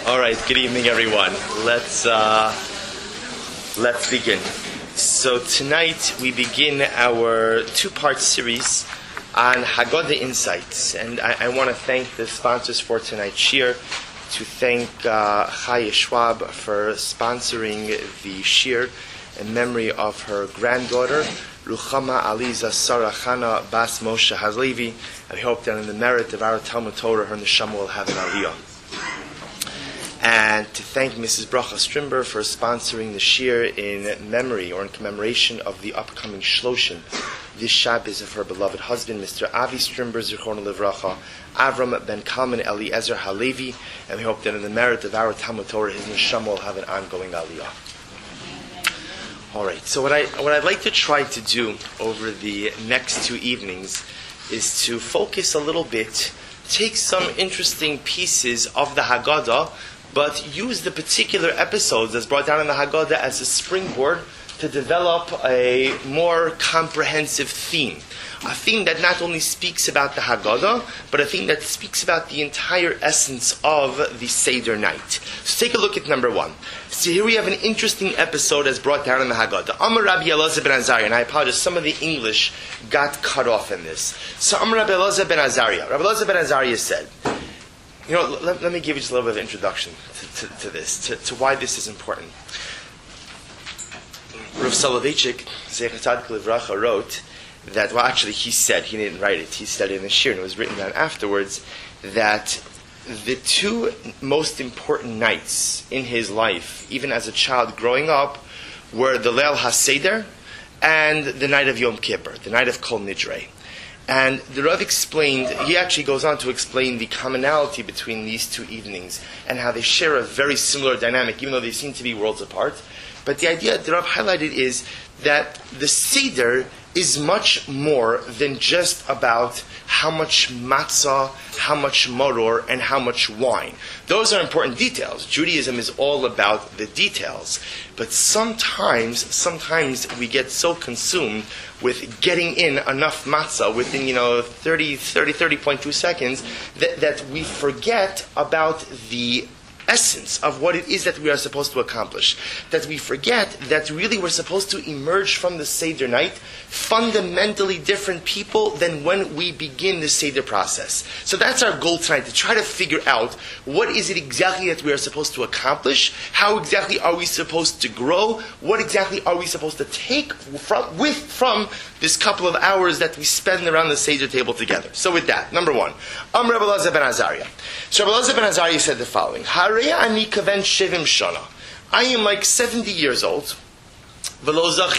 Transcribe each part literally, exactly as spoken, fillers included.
All right, good evening, everyone. Let's uh, let's begin. So tonight we begin our two-part series on Haggadah Insights, and I, I want to thank the sponsors for tonight's shir. To thank uh, Chaya Schwab for sponsoring the shir in memory of her granddaughter, Ruchama Aliza Sarah Chana Bas Moshe Hazlevi. I hope that in the merit of our Talmud Torah, her neshama will have an aliyah. And to thank Missus Bracha Strimber for sponsoring the shir in memory or in commemoration of the upcoming Shloshim. This Shabbos of her beloved husband, Mister Avi Strimber, Zichrono Livracha, Avram Ben Kalman Eliezer Halevi, and we hope that in the merit of our Talmud Torah, his neshama will have an ongoing aliyah. All right. So what I what I'd like to try to do over the next two evenings is to focus a little bit, take some interesting pieces of the Haggadah, but use the particular episodes that's brought down in the Haggadah as a springboard to develop a more comprehensive theme. A theme that not only speaks about the Haggadah, but a theme that speaks about the entire essence of the Seder night. So take a look at number one. So here we have an interesting episode as brought down in the Haggadah. Amar Rabbi Elazar ben Azariah, and I apologize, some of the English got cut off in this. So Amar Rabbi Elazar ben Azariah. Rabbi Elazar ben Azariah said, you know, let, let me give you just a little bit of introduction to, to, to this, to, to why this is important. Rav Soloveitchik, Zecher Tzaddik Livracha, wrote that, well, actually, he said, he didn't write it, he said it in the shir, and it was written down afterwards, that the two most important nights in his life, even as a child growing up, were the Leil HaSeder and the night of Yom Kippur, the night of Kol Nidrei. And the Rav explained, he actually goes on to explain the commonality between these two evenings and how they share a very similar dynamic, even though they seem to be worlds apart. But the idea that the Rav highlighted is that the Seder is much more than just about how much matzah, how much maror, and how much wine. Those are important details. Judaism is all about the details. But sometimes, sometimes we get so consumed with getting in enough matzah within, you know, thirty, thirty, thirty point two seconds that, that we forget about the essence of what it is that we are supposed to accomplish. That we forget that really we're supposed to emerge from the Seder night fundamentally different people than when we begin the Seder process. So that's our goal tonight, to try to figure out what is it exactly that we are supposed to accomplish, how exactly are we supposed to grow, what exactly are we supposed to take from, with, from this couple of hours that we spend around the Seder table together. So with that, number one, Am Rabbi Elazar ben Azariah. So Rabbi Elazar ben Azariah said the following, Ani kaven shevim shana. I am like seventy years old. And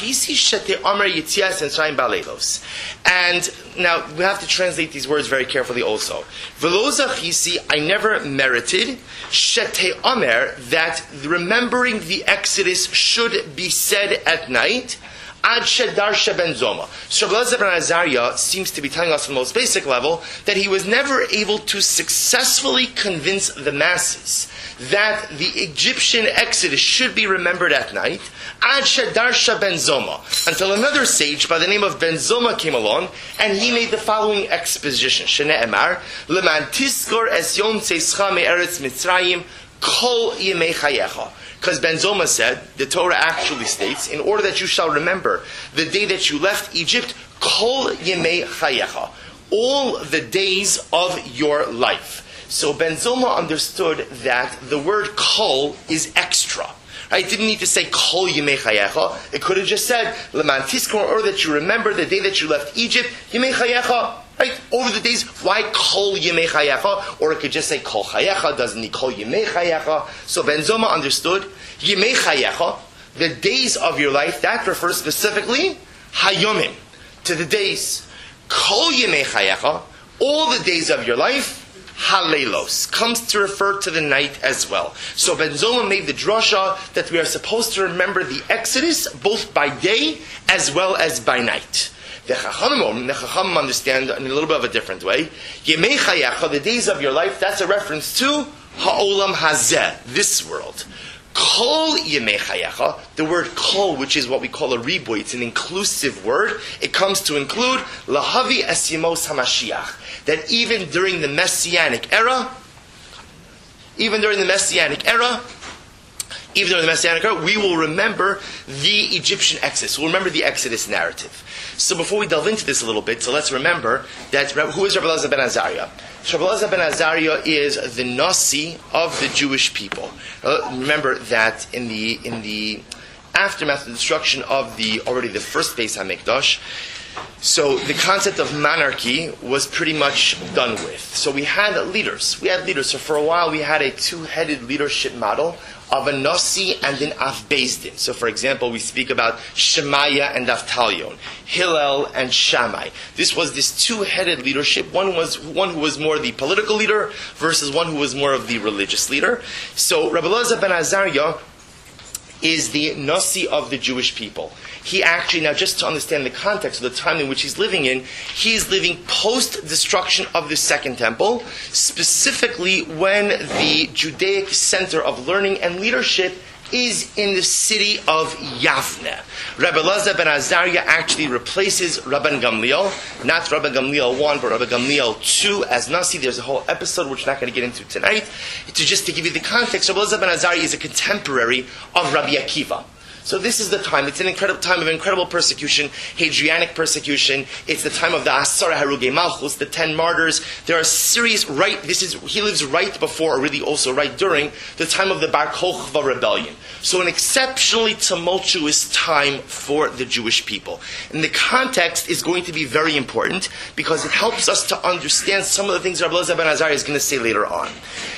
now we have to translate these words very carefully also. I never merited shete omer, that remembering the Exodus should be said at night. Ad shedarsha ben zoma. So Rabbi Elazar ben Azariah seems to be telling us on the most basic level that he was never able to successfully convince the masses that the Egyptian Exodus should be remembered at night. Ad shedarsha ben zoma. Until another sage by the name of Ben Zoma came along and he made the following exposition. Shene'emar, leman tiskor es yom tzeischa me'eretz Mitzrayim kol yemei chayecha. Because Ben Zoma said, the Torah actually states, in order that you shall remember the day that you left Egypt, kol yemei chayecha, all the days of your life. So Ben Zoma understood that the word kol is extra. Right? It didn't need to say kol yemei chayecha. It could have just said, leman tiskor, or that you remember the day that you left Egypt, yemei chayecha. Right? Over the days, why kol yemei chayecha? Or it could just say kol chayecha, doesn't need kol yemei chayecha. So Ben Zoma understood, yemei chayecha, the days of your life, that refers specifically, hayomim, to the days. Kol yemei chayecha, all the days of your life, halelos, comes to refer to the night as well. So Ben Zoma made the drasha that we are supposed to remember the Exodus both by day as well as by night. The Chachamim, the Chachamim understand in a little bit of a different way. Yemei chayecha, the days of your life, that's a reference to ha'olam hazeh, this world. Kol yemei chayecha, the word kol, which is what we call a riboy, it's an inclusive word. It comes to include lahavi es yemos hamashiach, that even during the Messianic era, even during the Messianic era, even during the Messianic era, we will remember the Egyptian Exodus. We'll remember the Exodus narrative. So before we delve into this a little bit, so let's remember that who is Rabbi Elazar ben Azariah? Rabbi Elazar ben Azariah is the Nasi of the Jewish people. Uh, remember that in the in the aftermath of the destruction of the already the first Beis HaMikdash, so the concept of monarchy was pretty much done with. So we had leaders. We had leaders. So for a while we had a two-headed leadership model of a Nasi and an Av Beis Din. So for example, we speak about Shemaiah and Avtalion, Hillel and Shammai. This was this two-headed leadership. One was one who was more the political leader versus one who was more of the religious leader. So Rabbi Elazar ben Azariah is the Nasi of the Jewish people. He actually, now just to understand the context of the time in which he's living in, he's living post-destruction of the Second Temple, specifically when the Judaic center of learning and leadership is in the city of Yavne. Rabbi Elazar ben Azariah actually replaces Rabban Gamliel, not Rabban Gamliel one, but Rabban Gamliel two as Nasi. There's a whole episode which we're not going to get into tonight. To just to give you the context, Rabbi Elazar ben Azariah is a contemporary of Rabbi Akiva. So this is the time. It's an incredible time of incredible persecution, Hadrianic persecution. It's the time of the Asara Harugei Malchus, the ten martyrs. There are serious right. This is he lives right before, or really also right during the time of the Bar Kokhba rebellion. So an exceptionally tumultuous time for the Jewish people. And the context is going to be very important because it helps us to understand some of the things Rabbi Elazar ben Azariah is going to say later on.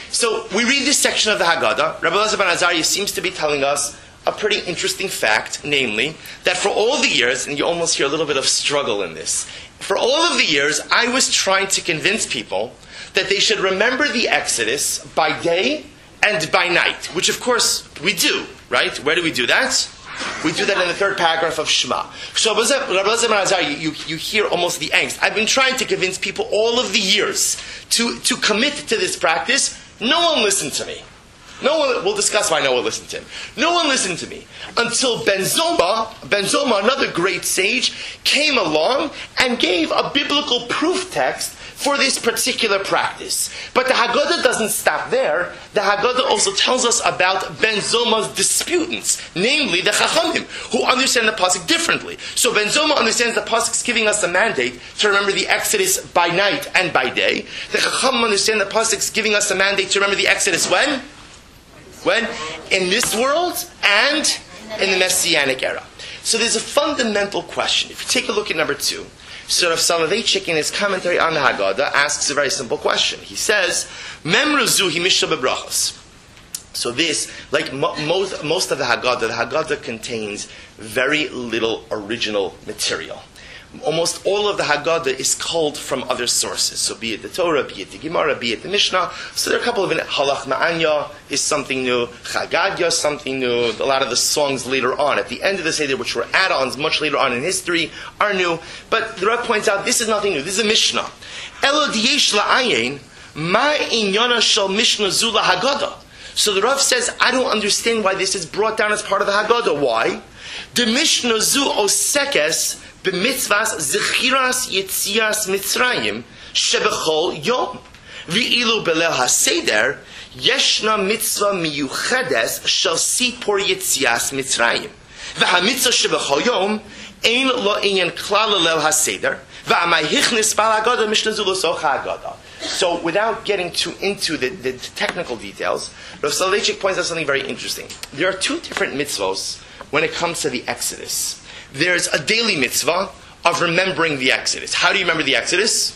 So we read this section of the Haggadah. Rabbi Elazar ben Azariah seems to be telling us a pretty interesting fact, namely, that for all the years, and you almost hear a little bit of struggle in this, for all of the years, I was trying to convince people that they should remember the Exodus by day and by night, which of course we do, right? Where do we do that? We do that in the third paragraph of Shema. So Rabbi Elazar ben Azariah, you, you hear almost the angst. I've been trying to convince people all of the years to, to commit to this practice. No one listened to me. No one, we'll discuss why no one listened to him. No one listened to me until Ben Zoma, Ben Zoma, another great sage, came along and gave a biblical proof text for this particular practice. But the Haggadah doesn't stop there. The Haggadah also tells us about Ben Zoma's disputants, namely the Chachamim, who understand the pasuk differently. So Ben Zoma understands the pasuk's giving us a mandate to remember the Exodus by night and by day. The Chachamim understand the pasuk's giving us a mandate to remember the Exodus when? When? In this world and in the Messianic era. So there's a fundamental question. If you take a look at number two, so Rav Soloveitchik in his commentary on the Haggadah asks a very simple question. He says, Memru hi mishna bebrachos. So this, like mo- most, most of the Haggadah, the Haggadah contains very little original material. Almost all of the Haggadah is culled from other sources. So be it the Torah, be it the Gemara, be it the Mishnah. So there are a couple of it. Halach Ma'anya is something new. Chagadya is something new. A lot of the songs later on, at the end of the Seder, which were add-ons much later on in history, are new. But the Rav points out, this is nothing new. This is a Mishnah. Elo diyesh la'ayin ma inyana shel Mishnah zula Haggadah. So the Rav says, I don't understand why this is brought down as part of the Haggadah. Why? The Mishnah zu osekes b'mitzvahs zechiras yetzias Mitzrayim shebechol yom. V'ilu beleil haseder yeshna mitzvah miyuchedes shel sipor yetzias Mitzrayim. V'hamitzvah shebechol yom ein lo inyan klal leil haseder. V'amay hichnis bal Haggadah Mishnah zu l'soch Haggadah. So without getting too into the, the technical details, Rav Soloveitchik points out something very interesting. There are two different mitzvos when it comes to the Exodus. There's a daily mitzvah of remembering the Exodus. How do you remember the Exodus?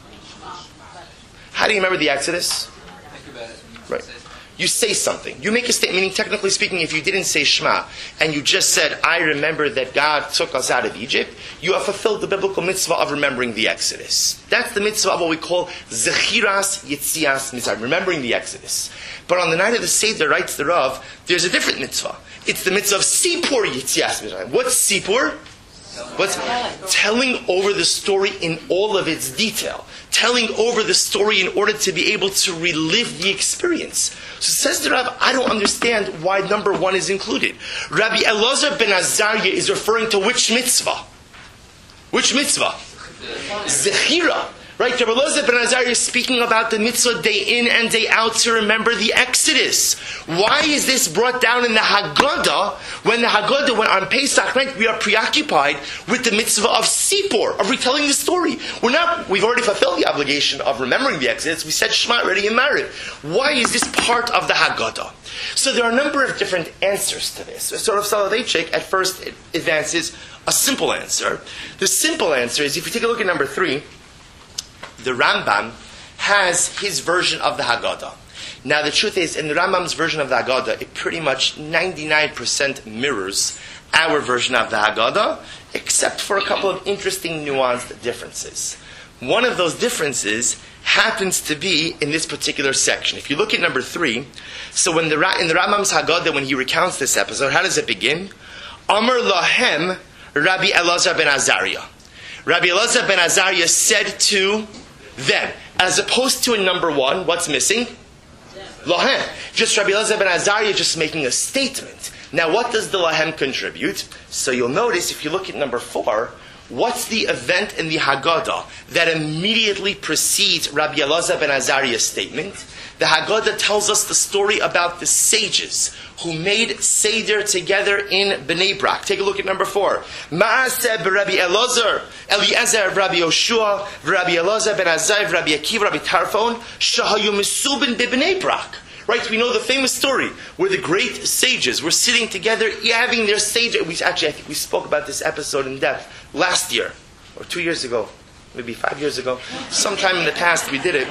How do you remember the Exodus? Right. You say something. You make a statement, meaning technically speaking, if you didn't say Shema, and you just said, I remember that God took us out of Egypt, you have fulfilled the biblical mitzvah of remembering the Exodus. That's the mitzvah of what we call Zechiras Yetzias Mitzrayim, remembering the Exodus. But on the night of the Seder, writes the Rav, there's a different mitzvah. It's the mitzvah of Sipur Yetzias Mitzrayim. What's Sipur? What's telling over the story in all of its detail. Telling over the story in order to be able to relive the experience. So says the Rav, I don't understand why number one is included. Rabbi Elazar ben Azariah is referring to which mitzvah? Which mitzvah? Zechira. Right? Rabbi Elazar ben Azariah is speaking about the mitzvah day in and day out to remember the Exodus. Why is this brought down in the Haggadah when the Haggadah, when on Pesach night we are preoccupied with the mitzvah of Sipor, of retelling the story? We're not, we've already fulfilled the obligation of remembering the Exodus. We said Shema already in Mariv. Why is this part of the Haggadah? So there are a number of different answers to this. Sort of Soloveitchik at first advances a simple answer. The simple answer is, if you take a look at number three, the Rambam has his version of the Haggadah. Now the truth is, in the Rambam's version of the Haggadah, it pretty much ninety-nine percent mirrors our version of the Haggadah, except for a couple of interesting nuanced differences. One of those differences happens to be in this particular section. If you look at number three, so when the in the Rambam's Haggadah, when he recounts this episode, how does it begin? Amar lahem Rabbi Elazar ben Azariah. Rabbi Elazar ben Azariah said to them, as opposed to in number one, what's missing? Lahem. Just Rabbi Elazar ben Azariah just making a statement. Now what does the lahem contribute? So you'll notice if you look at number four, what's the event in the Haggadah that immediately precedes Rabbi Elazar ben Azariah's statement? The Haggadah tells us the story about the sages who made Seder together in Bnei Brak. Take a look at number four. Ma'aseh Rabbi Elazar, Eliezer, Rabbi Yoshua, Rabbi Elazar ben Azariah, Rabbi Akiva, Rabbi Tarfon, Shahayu Mesubin B'Bnei Brak. Right, we know the famous story where the great sages were sitting together, having their Seder. We actually, I think we spoke about this episode in depth last year, or two years ago, maybe five years ago. Sometime in the past we did it.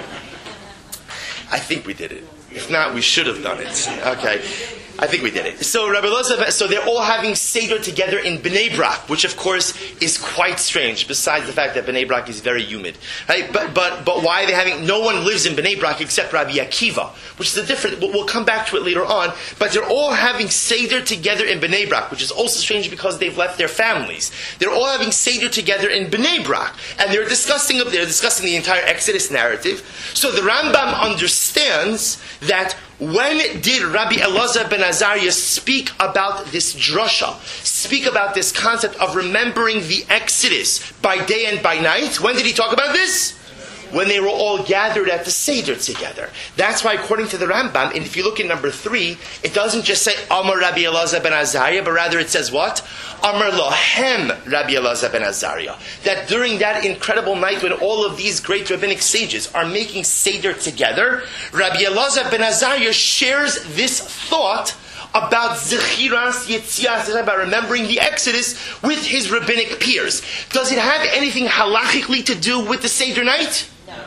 I think we did it. If not, we should have done it. Okay. I think we did it. So Rabbi Elazar, so they're all having Seder together in Bnei Brak, which of course is quite strange, besides the fact that Bnei Brak is very humid. Right? But but but why are they having, no one lives in Bnei Brak except Rabbi Akiva, which is a different, we'll come back to it later on, but they're all having Seder together in Bnei Brak, which is also strange because they've left their families. They're all having Seder together in Bnei Brak, and they're discussing, they're discussing the entire Exodus narrative. So the Rambam understands that when did Rabbi Elazar ben Azariah speak about this drasha, speak about this concept of remembering the Exodus by day and by night? When did he talk about this? When they were all gathered at the Seder together. That's why, according to the Rambam, and if you look at number three, it doesn't just say Amar Rabbi Elazar ben Azariah, but rather it says what? Amar Lohem Rabbi Elazar ben Azariah. That during that incredible night when all of these great rabbinic sages are making Seder together, Rabbi Elazar ben Azariah shares this thought about Zechiras Yetzias, about remembering the Exodus with his rabbinic peers. Does it have anything halachically to do with the Seder night?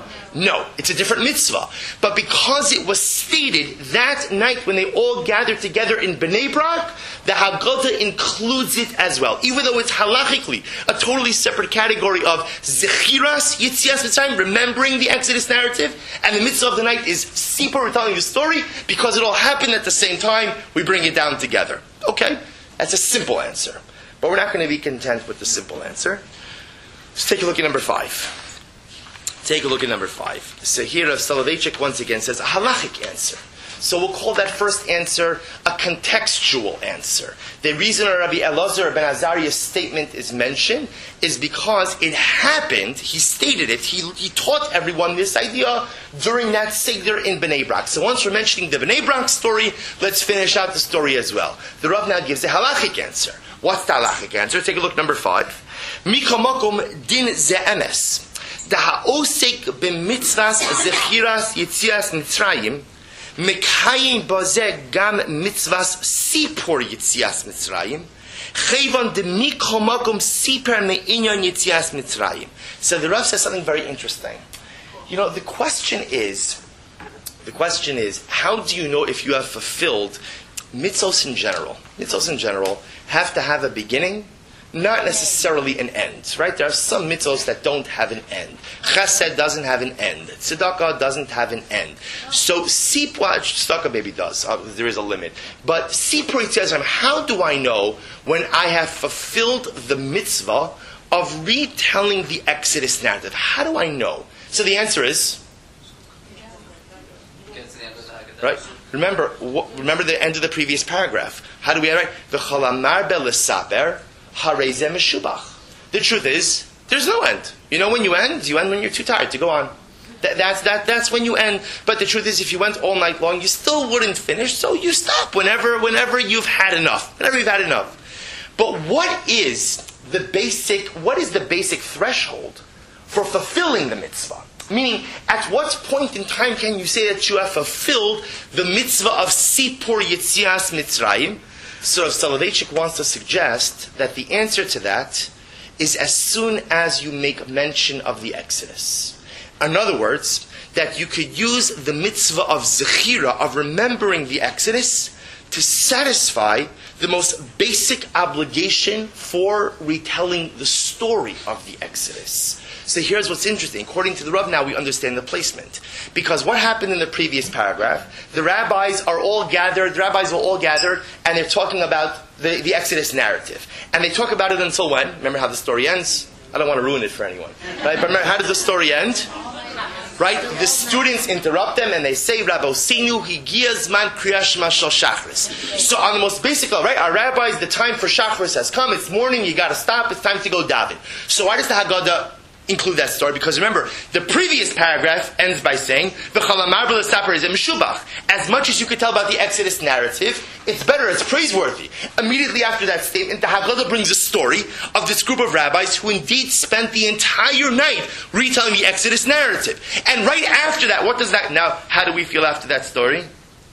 No, it's a different mitzvah. But because it was stated that night when they all gathered together in Bnei Brak, the Haggadah includes it as well. Even though it's halachically a totally separate category of Zechiras Yetzias Mitzrayim, remembering the Exodus narrative, and the mitzvah of the night is Sipor, retelling the story, because it all happened at the same time, we bring it down together. Okay, that's a simple answer. But we're not going to be content with the simple answer. Let's take a look at number five. Take a look at number five. So here Rav Soloveitchik once again says a halachic answer. So we'll call that first answer a contextual answer. The reason Rabbi Elazar ben Azariah's statement is mentioned is because it happened, he stated it, he, he taught everyone this idea during that Seder in Bnei Brak. So once we're mentioning the Bnei Brak story, let's finish out the story as well. The Rav now gives a halachic answer. What's the halachic answer? Take a look, number five. Mikol makom din ze emes. The ha'osek b'mitzvas zechiras yitzias Mitzrayim mekayim bazeh gam mitzvas sipor yitzias Mitzrayim chayvon de mikol makom siper me'inyan yitzias Mitzrayim. So the Rav says something very interesting. You know, the question is, the question is, how do you know if you have fulfilled mitzvos in general? Mitzvos in general have to have a beginning, not necessarily an end, right? There are some mitzvos that don't have an end. Chesed doesn't have an end. Tzedakah doesn't have an end. So sipur, tzedakah maybe does. Uh, there is a limit. But sipur yitziyas, how do I know when I have fulfilled the mitzvah of retelling the Exodus narrative? How do I know? So the answer is, right? Remember, remember the end of the previous paragraph. How do we write? V'chol amar belesaper. The truth is, There's no end. You know when you end? You end when you're too tired to go on. That, that's, that, that's when you end. But the truth is, if you went all night long, you still wouldn't finish, so you stop whenever, whenever you've had enough. Whenever you've had enough. But what is the basic, what is the basic threshold for fulfilling the mitzvah? Meaning, at what point in time can you say that you have fulfilled the mitzvah of Sipur Yetzias Mitzrayim? So Rav Soloveitchik wants to suggest that the answer to that is as soon as you make mention of the Exodus. In other words, that you could use the mitzvah of Zechira, of remembering the Exodus, to satisfy the most basic obligation for retelling the story of the Exodus. So here's what's interesting. According to the Rav, now we understand the placement. Because what happened in the previous paragraph, the rabbis are all gathered, the rabbis are all gathered, and they're talking about the, the Exodus narrative. And they talk about it until when? Remember how the story ends? I don't want to ruin it for anyone. Right? But remember, how does the story end? Right? The students interrupt them and they say, Rabbi Osinu, Higiyaz man kriyash mashal shachris. So on the most basic level, right? Our rabbis, the time for shachris has come. It's morning, you got to stop. It's time to go daven. So why does the Haggadah include that story? Because remember, the previous paragraph ends by saying, as much as you could tell about the Exodus narrative, it's better, it's praiseworthy. Immediately after that statement, the Haggadah brings a story of this group of rabbis who indeed spent the entire night retelling the Exodus narrative. And right after that, what does that, now, how do we feel after that story?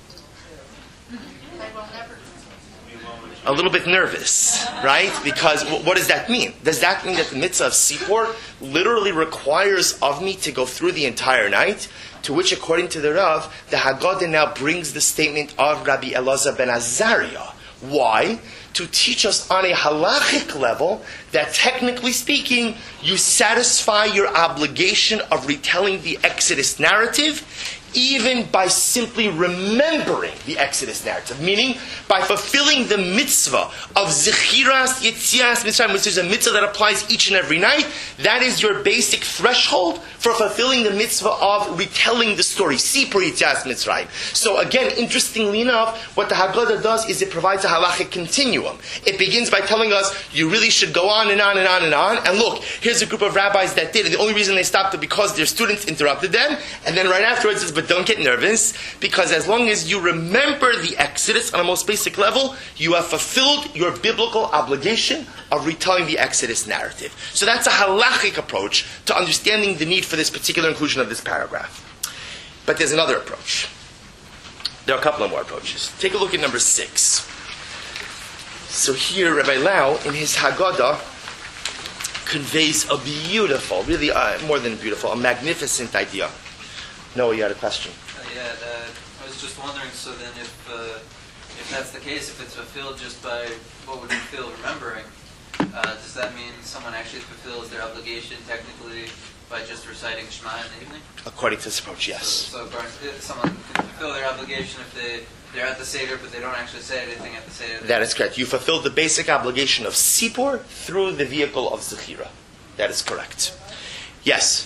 A little bit nervous, right? Because what does that mean? Does that mean that the mitzvah of Sipur literally requires of me to go through the entire night? To which, according to the Rav, the Haggadah now brings the statement of Rabbi Elazar ben Azariah. Why? To teach us on a halachic level that, technically speaking, you satisfy your obligation of retelling the Exodus narrative even by simply remembering the Exodus narrative, meaning by fulfilling the mitzvah of Zechiras Yetzias Mitzrayim, which is a mitzvah that applies each and every night. That is your basic threshold for fulfilling the mitzvah of retelling the story, Sipur Yetzias Mitzrayim. So again, interestingly enough, what the Haggadah does is it provides a halachic continuum. It begins by telling us you really should go on and on and on and on. And look, here's a group of rabbis that did it. The only reason they stopped is because their students interrupted them. And then right afterwards, it's but don't get nervous, because as long as you remember the Exodus on a most basic level, you have fulfilled your biblical obligation of retelling the Exodus narrative. So that's a halachic approach to understanding the need for this particular inclusion of this paragraph. But there's another approach. There are a couple of more approaches. Take a look at number six. So here, Rabbi Lau, in his Haggadah, conveys a beautiful, really uh, more than beautiful, a magnificent idea. Noah, you had a question. Uh, yeah, uh, I was just wondering, so then if uh, if that's the case, if it's fulfilled just by what would we feel remembering, uh, does that mean someone actually fulfills their obligation technically by just reciting Shema in the evening? According to this approach, yes. So, so if someone can fulfill their obligation if they, they're at the Seder, but they don't actually say anything at the Seder. That is correct. You fulfilled the basic obligation of Sipur through the vehicle of Zechira. That is correct. Yes?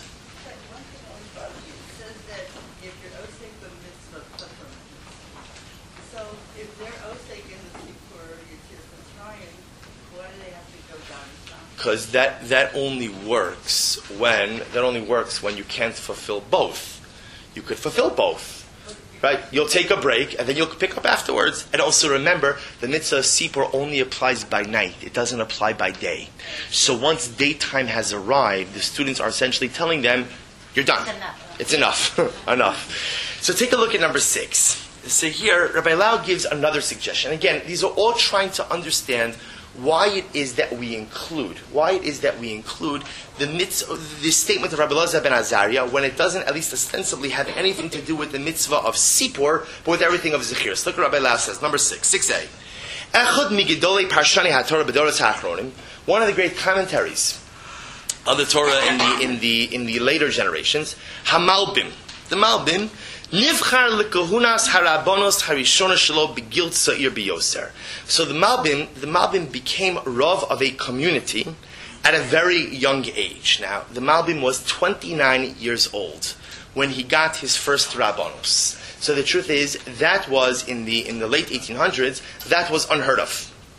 Because that, that only works when that only works when you can't fulfill both. You could fulfill both, right? You'll take a break and then you'll pick up afterwards. And also remember, the mitzvah of Sipur only applies by night; it doesn't apply by day. So once daytime has arrived, the students are essentially telling them, "You're done. It's enough, enough." enough. So take a look at number six. So here, Rabbi Lau gives another suggestion. Again, these are all trying to understand why it is that we include, why it is that we include the mitzvah, the statement of Rabbi Elazar ben Azariah when it doesn't, at least ostensibly, have anything to do with the mitzvah of Sipur, but with everything of Zechir. So look what Rabbi Lau says, number six, six A. Echad migidolei parshani haTorah b'doros ha'achronim, one of the great commentaries of the Torah in the in the in the later generations, Hamalbim, the Malbim. Nivchar lekahunas harabonos harishona shelo begil tzair biyoser. So the Malbim, the Malbim became Rav of a community at a very young age. Now, the Malbim was twenty-nine years old when he got his first Rabbonos. So the truth is, that was in the in the late eighteen hundreds, that was unheard of.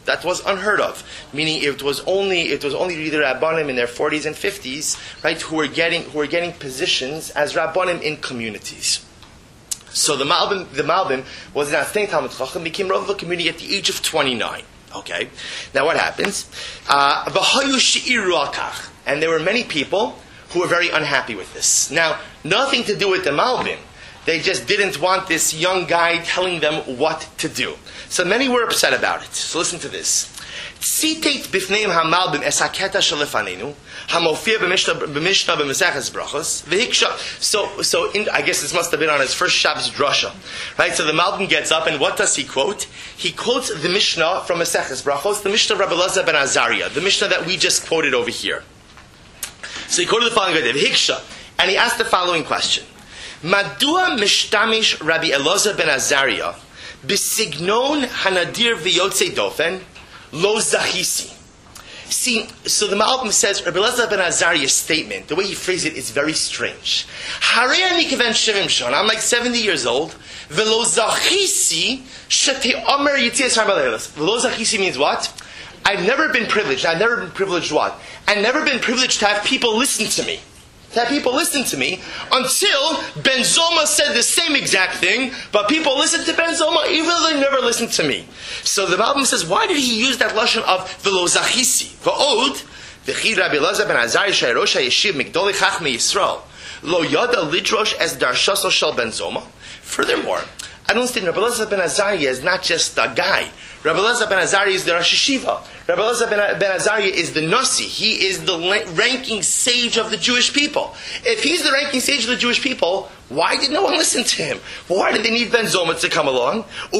That was unheard of. Meaning, it was only it was only the Rabbanim in their forties and fifties, right, who were getting who were getting positions as Rabbanim in communities. So the Malbim the Malbim was an outstanding Talmud Chacham, became Rav of a community at the age of twenty-nine. Okay, now what happens? Uh, and there were many people who were very unhappy with this. Now, nothing to do with the Malbim. They just didn't want this young guy telling them what to do. So many were upset about it. So listen to this. Tzitet b'fneim hamalbim es haketa shelefanenu hamofia b'mishnah b'mishnah b'meseches brachos v'hiksha. So, so in, I guess this must have been on his first Shabbos drasha, right? So the Malbim gets up, and what does he quote? He quotes the Mishnah from Meseches Brachos, the Mishnah of Rabbi Elazar ben Azariah, the Mishnah that we just quoted over here. So he quoted the following v'hiksha, and he asked the following question: Madua mishtamish Rabbi Elazar ben Azariah b'signon hanadir v'yotzei dofen lo zachisi. See, so the Malbim says Rabbi Elazar ben Azariah's statement, the way he phrased it, is very strange. Harei ani kiven shivim shana, I'm like seventy years old. V'lo zachisi shete omer yitzias ha'baleilas. V'lo zachisi means what? I've never been privileged. I've never been privileged what? I've never been privileged to have people listen to me. To have people listen to me until Ben Zoma said the same exact thing, but people listened to Ben Zoma even though they never listened to me. So the Malbim says, why did he use that lashon of v'lo zachisi? V'od v'chi Rabbi Elazar ben Azariah shayrosh hayeshiv migdolei chachmei Yisrael lo yada lidrosh es darshaso shel Ben Zoma. Furthermore, I don't understand. Rabbi Elazar ben Azariah is not just a guy. Rabbi Elazar ben Azariah is the Rosh Hashiva. Rabbi Elazar ben, ben Azariah is the Nasi. He is the la- ranking sage of the Jewish people. If he's the ranking sage of the Jewish people, why did no one listen to him? Why did they need Ben Zoma to come along?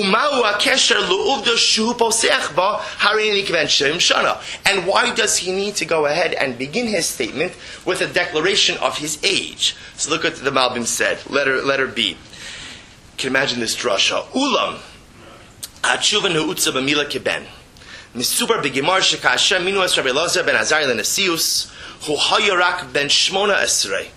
And why does he need to go ahead and begin his statement with a declaration of his age? So look what the Malbim said. Letter, letter B. You can imagine this drasha. Ulam. Atshuva ne'utza b'mila keben. Misubar b'gemar shekasher minu es Rabbi Elazar ben Azariah lenesius hu hayarak ben shmona esrei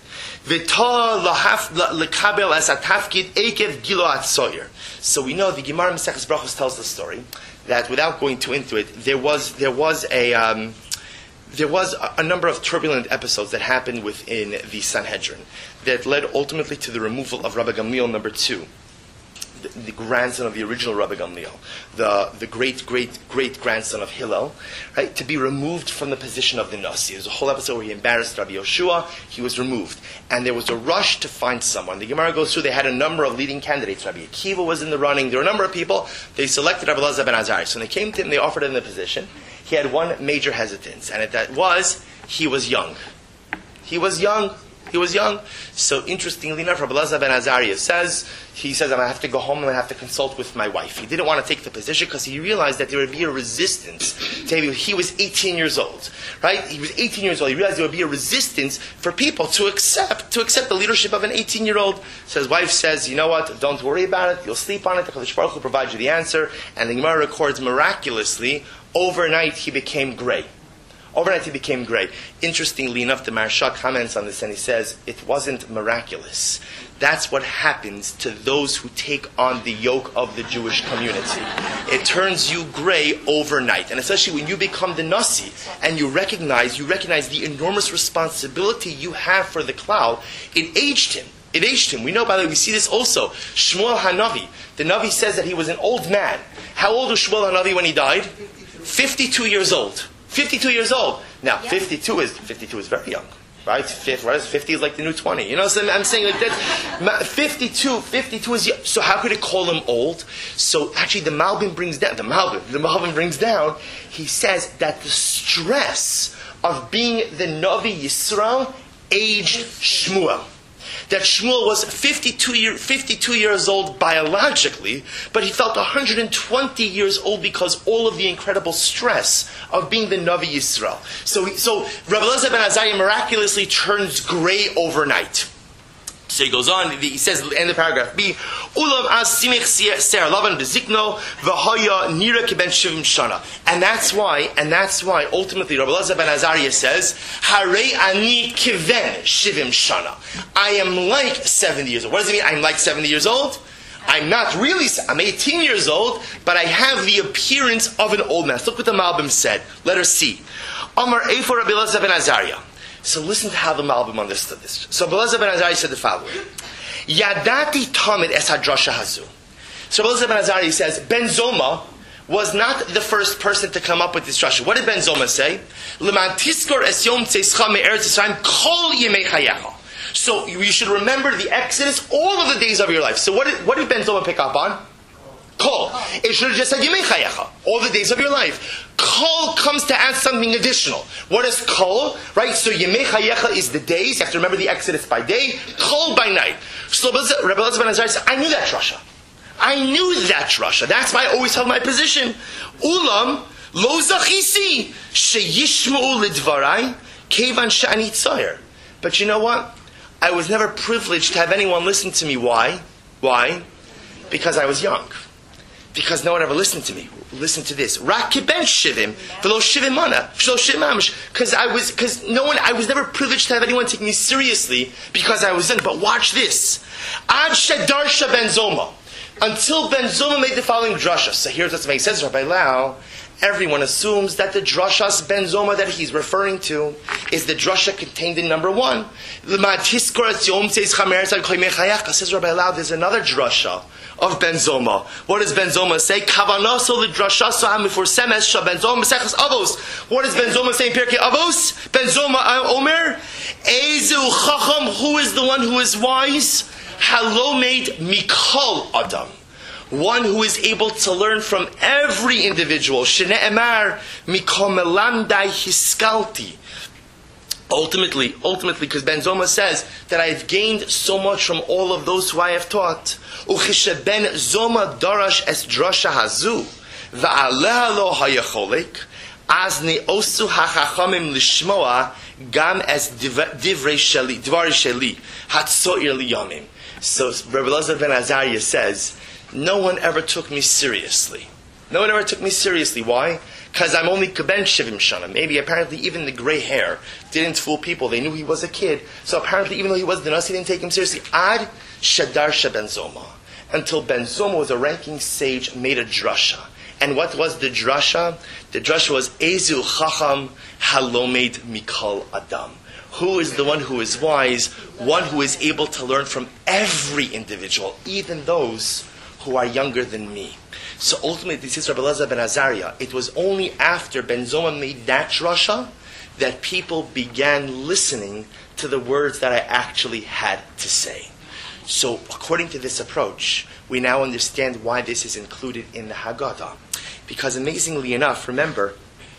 v'ta lahaf lekabel as atafkid ekev gilo atzoyer. So we know the Gemara Meseches Brachos tells the story that without going too into it, there was there was a um, there was a, a number of turbulent episodes that happened within the Sanhedrin that led ultimately to the removal of Rabbi Gamliel number two. The, the grandson of the original Rabbi Gamliel, the, the great, great, great grandson of Hillel, right, to be removed from the position of the Nasi. There's a whole episode where he embarrassed Rabbi Yoshua. He was removed. And there was a rush to find someone. The Gemara goes through, they had a number of leading candidates. Rabbi Akiva was in the running. There were a number of people. They selected Rabbi Elazar ben Azariah. So when they came to him, they offered him the position. He had one major hesitance, and that was, he was young. He was young. He was young. So interestingly enough, Rabbi Elazar ben Azariah says, he says, I'm going to have to go home and I have to consult with my wife. He didn't want to take the position because he realized that there would be a resistance. He was eighteen years old, right? He was eighteen years old. He realized there would be a resistance for people to accept, to accept the leadership of an eighteen-year-old. So his wife says, you know what, don't worry about it. You'll sleep on it. The Kadosh Baruch Hu provides you the answer. And the Gemara records miraculously, overnight he became gray. Overnight he became gray. Interestingly enough, the Maharsha comments on this and he says, it wasn't miraculous. That's what happens to those who take on the yoke of the Jewish community. It turns you gray overnight. And especially when you become the Nasi and you recognize, you recognize the enormous responsibility you have for the cloud, it aged him. It aged him. We know, by the way, we see this also. Shmuel HaNavi. The Navi says that he was an old man. How old was Shmuel HaNavi when he died? fifty-two years old. fifty-two years old. Now, yeah. fifty-two is fifty-two is very young, right? fifty is like the new twenty. You know, so I'm saying like that. fifty-two, fifty-two is young. So how could it call him old? So actually, the Malbim brings down the Malbim. The Malbim brings down. He says that the stress of being the Navi Yisrael aged Shmuel. That Shmuel was fifty-two, year, fifty-two years old biologically, but he felt one hundred twenty years old because all of the incredible stress of being the Navi Yisrael. So, so Rabbi Elazar ben Azariah miraculously turns gray overnight. So he goes on, he says at the end of paragraph B, Ulam as simich ser lavan bezikno v'hoya nira keben shivim shana. And that's why, and that's why ultimately Rabbi Elazar ben Azariah says, Harei ani kiven shivim shana. I am like seventy years old. What does it mean, I'm like seventy years old? I'm not really, I'm eighteen years old, but I have the appearance of an old man. Look what the Malbim said. Letter C. Amar Eifo Rabbi Elazar ben Azariah. So listen to how the Malbim understood this. So Rabbi Elazar ben Azariah said the following. Yadati tamid es hadrasha hazu. So Rabbi Elazar ben Azariah says, Ben Zoma was not the first person to come up with this drasha. What did Ben Zoma say? L'man tiskor es yom tzeischa me'eretz Yisrael kol yemei chayecha. So you should remember the Exodus all of the days of your life. So what did, what did Ben Zoma pick up on? Kol. It should have just said yemei chayecha, all the days of your life. Kol comes to add something additional. What is kol? Right? So yemei chayecha is the days. You have to remember the Exodus by day. Kol by night. So Rabbi Elazar ben Azariah said, I knew that drasha. I knew that drasha. That's why I always held my position. Ulam lo zachisi sheyishma'u lidvarai kevan she'ani tzayer. But you know what? I was never privileged to have anyone listen to me. Why? Why? Because I was young. Because no one ever listened to me. Listen to this. Rak kiben shivim v'lo shivim mana v'lo shivim mamish. Because I was, because no one, I was never privileged to have anyone take me seriously because I was young. But watch this. Ad shedarsha ben Zoma. Until Ben Zoma made the following drasha. So here's what makes sense, Rabbi Lau. Everyone assumes that the drashas Ben Zoma that he's referring to is the drasha contained in number one. Says Rabbi Lau, there's another drasha of Ben Zoma. What does Ben Zoma say? What does Ben Zoma say in Pirkei Avos? Ben Zoma Omer, Ezu Chacham, who is the one who is wise? Halomed Mikol Adam. One who is able to learn from every individual. Shne'emar Mikol Melamdai Hiskalti. Ultimately, ultimately, because Ben Zoma says that I have gained so much from all of those who I have taught. Uchishe Ben Zoma Darash Es Drasha Hazu Va'aleha Lo Hayacholek Az Ne'osu HaChachamim Lishmoa Gam Es Divrei Sheli Dvari Sheli Hatzoir Liyamim. So Rabbi Elazar ben Azariah says, no one ever took me seriously. No one ever took me seriously. Why? Because I'm only keben shivim shana. Maybe apparently even the gray hair didn't fool people. They knew he was a kid. So apparently even though he was the Nasi, they didn't take him seriously. Ad Shadarsha Ben Zoma. Until Ben Zoma was a ranking sage, made a drasha. And what was the drasha? The drasha was Ezu Chacham Halomed Mikol Adam. Who is the one who is wise? One who is able to learn from every individual, even those who are younger than me. So ultimately, this is Rabbi Elazar ben Azariah. It was only after Ben Zoma made that drasha that people began listening to the words that I actually had to say. So according to this approach, we now understand why this is included in the Haggadah. Because amazingly enough, remember,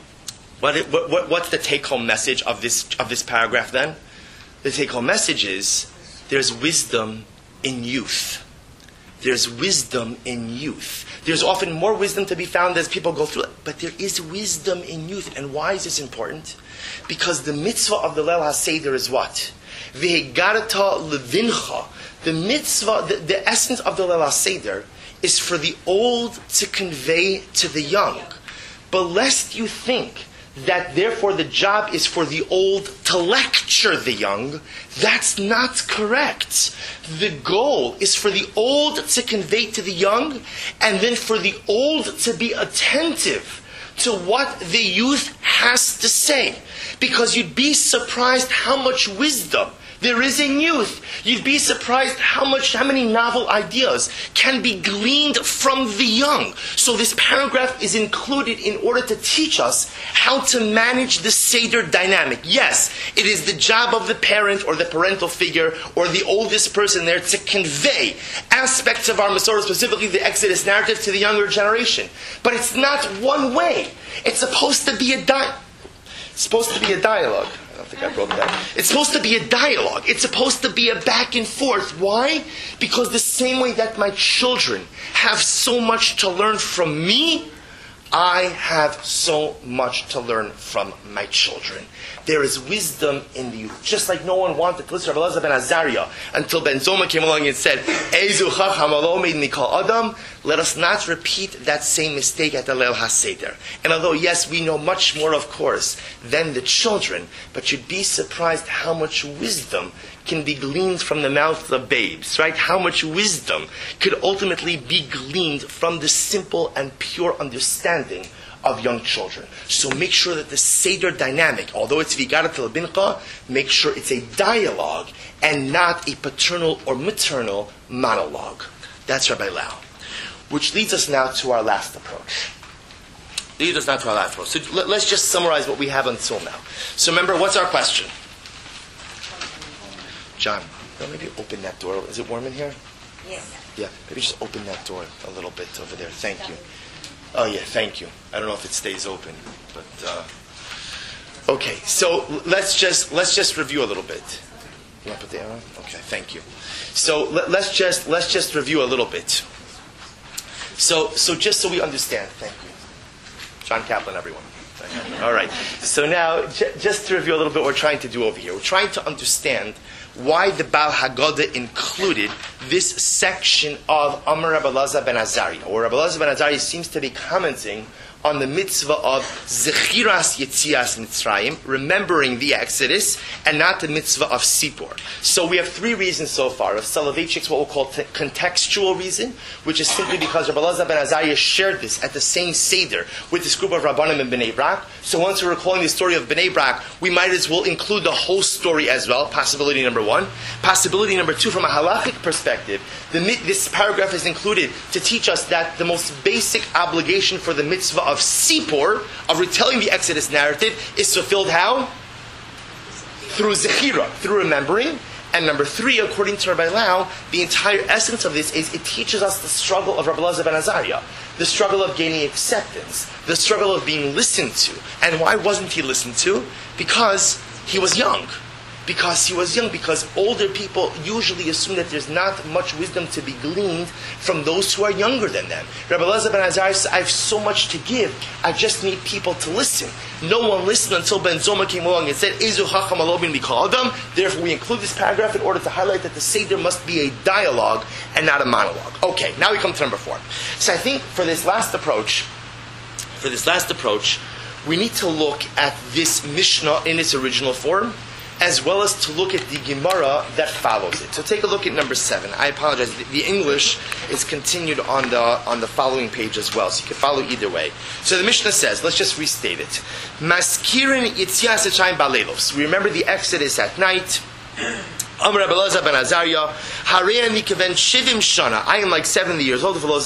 What, what, what's the take-home message of this of this paragraph then? The take-home message is, there's wisdom in youth. There's wisdom in youth. There's often more wisdom to be found as people go through it, but there is wisdom in youth. And why is this important? Because the mitzvah of the Leil HaSeder is what? V'hegarata levincha. The mitzvah, the, the essence of the Leil HaSeder is for the old to convey to the young. But lest you think that therefore the job is for the old to lecture the young, that's not correct. The goal is for the old to convey to the young, and then for the old to be attentive to what the youth has to say. Because you'd be surprised how much wisdom there is in youth. You'd be surprised how much, how many novel ideas can be gleaned from the young. So this paragraph is included in order to teach us how to manage the Seder dynamic. Yes, it is the job of the parent or the parental figure or the oldest person there to convey aspects of our Masorah, specifically the Exodus narrative, to the younger generation. But it's not one way. It's supposed to be a di- It's supposed to be a dialogue. I don't think I broke that. It's supposed to be a dialogue. It's supposed to be a back and forth. Why? Because the same way that my children have so much to learn from me, I have so much to learn from my children. There is wisdom in the youth. Just like no one wanted to listen to Rabbi Elazar ben Azariah until Ben Zoma came along and said, Ezu chacham halomed mikol adam, let us not repeat that same mistake at the Leil HaSeder. And although, yes, we know much more, of course, than the children, but you'd be surprised how much wisdom can be gleaned from the mouths of babes, right? How much wisdom could ultimately be gleaned from the simple and pure understanding of young children. So make sure that the Seder dynamic, although it's Vigara Tel Bincha, make sure it's a dialogue and not a paternal or maternal monologue. That's Rabbi Lau. Which leads us now to our last approach. Leads us now to our last approach. So let, let's just summarize what we have until now. So remember, what's our question? John, maybe open that door. Is it warm in here? Yes. Yeah, maybe just open that door a little bit over there. Thank you. Oh yeah, thank you. I don't know if it stays open, but uh, okay. So let's just let's just review a little bit. You want to put the arrow? Okay, thank you. So let, let's just let's just review a little bit. So so just so we understand, thank you, John Kaplan, everyone. All right. So now, j- just to review a little bit, what we're trying to do over here. We're trying to understand why the Baal Haggadah included this section of Amar Rabbi Elazar ben Azariah, where Rabbi Elazar ben Azariah seems to be commenting on the mitzvah of Zechiras Yetzias Mitzrayim, remembering the Exodus, and not the mitzvah of Sipor. So we have three reasons so far. Of Soloveitchik's what we'll call t- contextual reason, which is simply because Rabbi Elazar ben Azariah shared this at the same Seder with this group of Rabbanim in Bnei Brak. So once we're recalling the story of Bnei Brak, we might as well include the whole story as well. Possibility number one. Possibility number two, from a halachic perspective, the, this paragraph is included to teach us that the most basic obligation for the mitzvah of Sipor, of retelling the Exodus narrative, is fulfilled how? Through Zechira, through remembering. And number three, according to Rabbi Lau, the entire essence of this is it teaches us the struggle of Rabbi Elazar ben Azariah, the struggle of gaining acceptance, the struggle of being listened to. And why wasn't he listened to? Because he was young. Because he was young, because older people usually assume that there's not much wisdom to be gleaned from those who are younger than them. Rabbi Elazar ben Azariah said, I have so much to give, I just need people to listen. No one listened until Ben Zoma came along and said, Ezu Chacham Alobin Mikal Adam. Therefore we include this paragraph in order to highlight that the Seder must be a dialogue and not a monologue. Okay, now we come to number four. So I think for this last approach, for this last approach, we need to look at this Mishnah in its original form, as well as to look at the Gemara that follows it. So take a look at number seven. I apologize. The, the English is continued on the on the following page as well, so you can follow either way. So the Mishnah says, let's just restate it. Maskirin Yitzias Etzrayim Balelos. We remember the Exodus at night. Amar Rabbi Elazar ben Azariah, Harei ani keven shivim shana. I am like seventy years old. And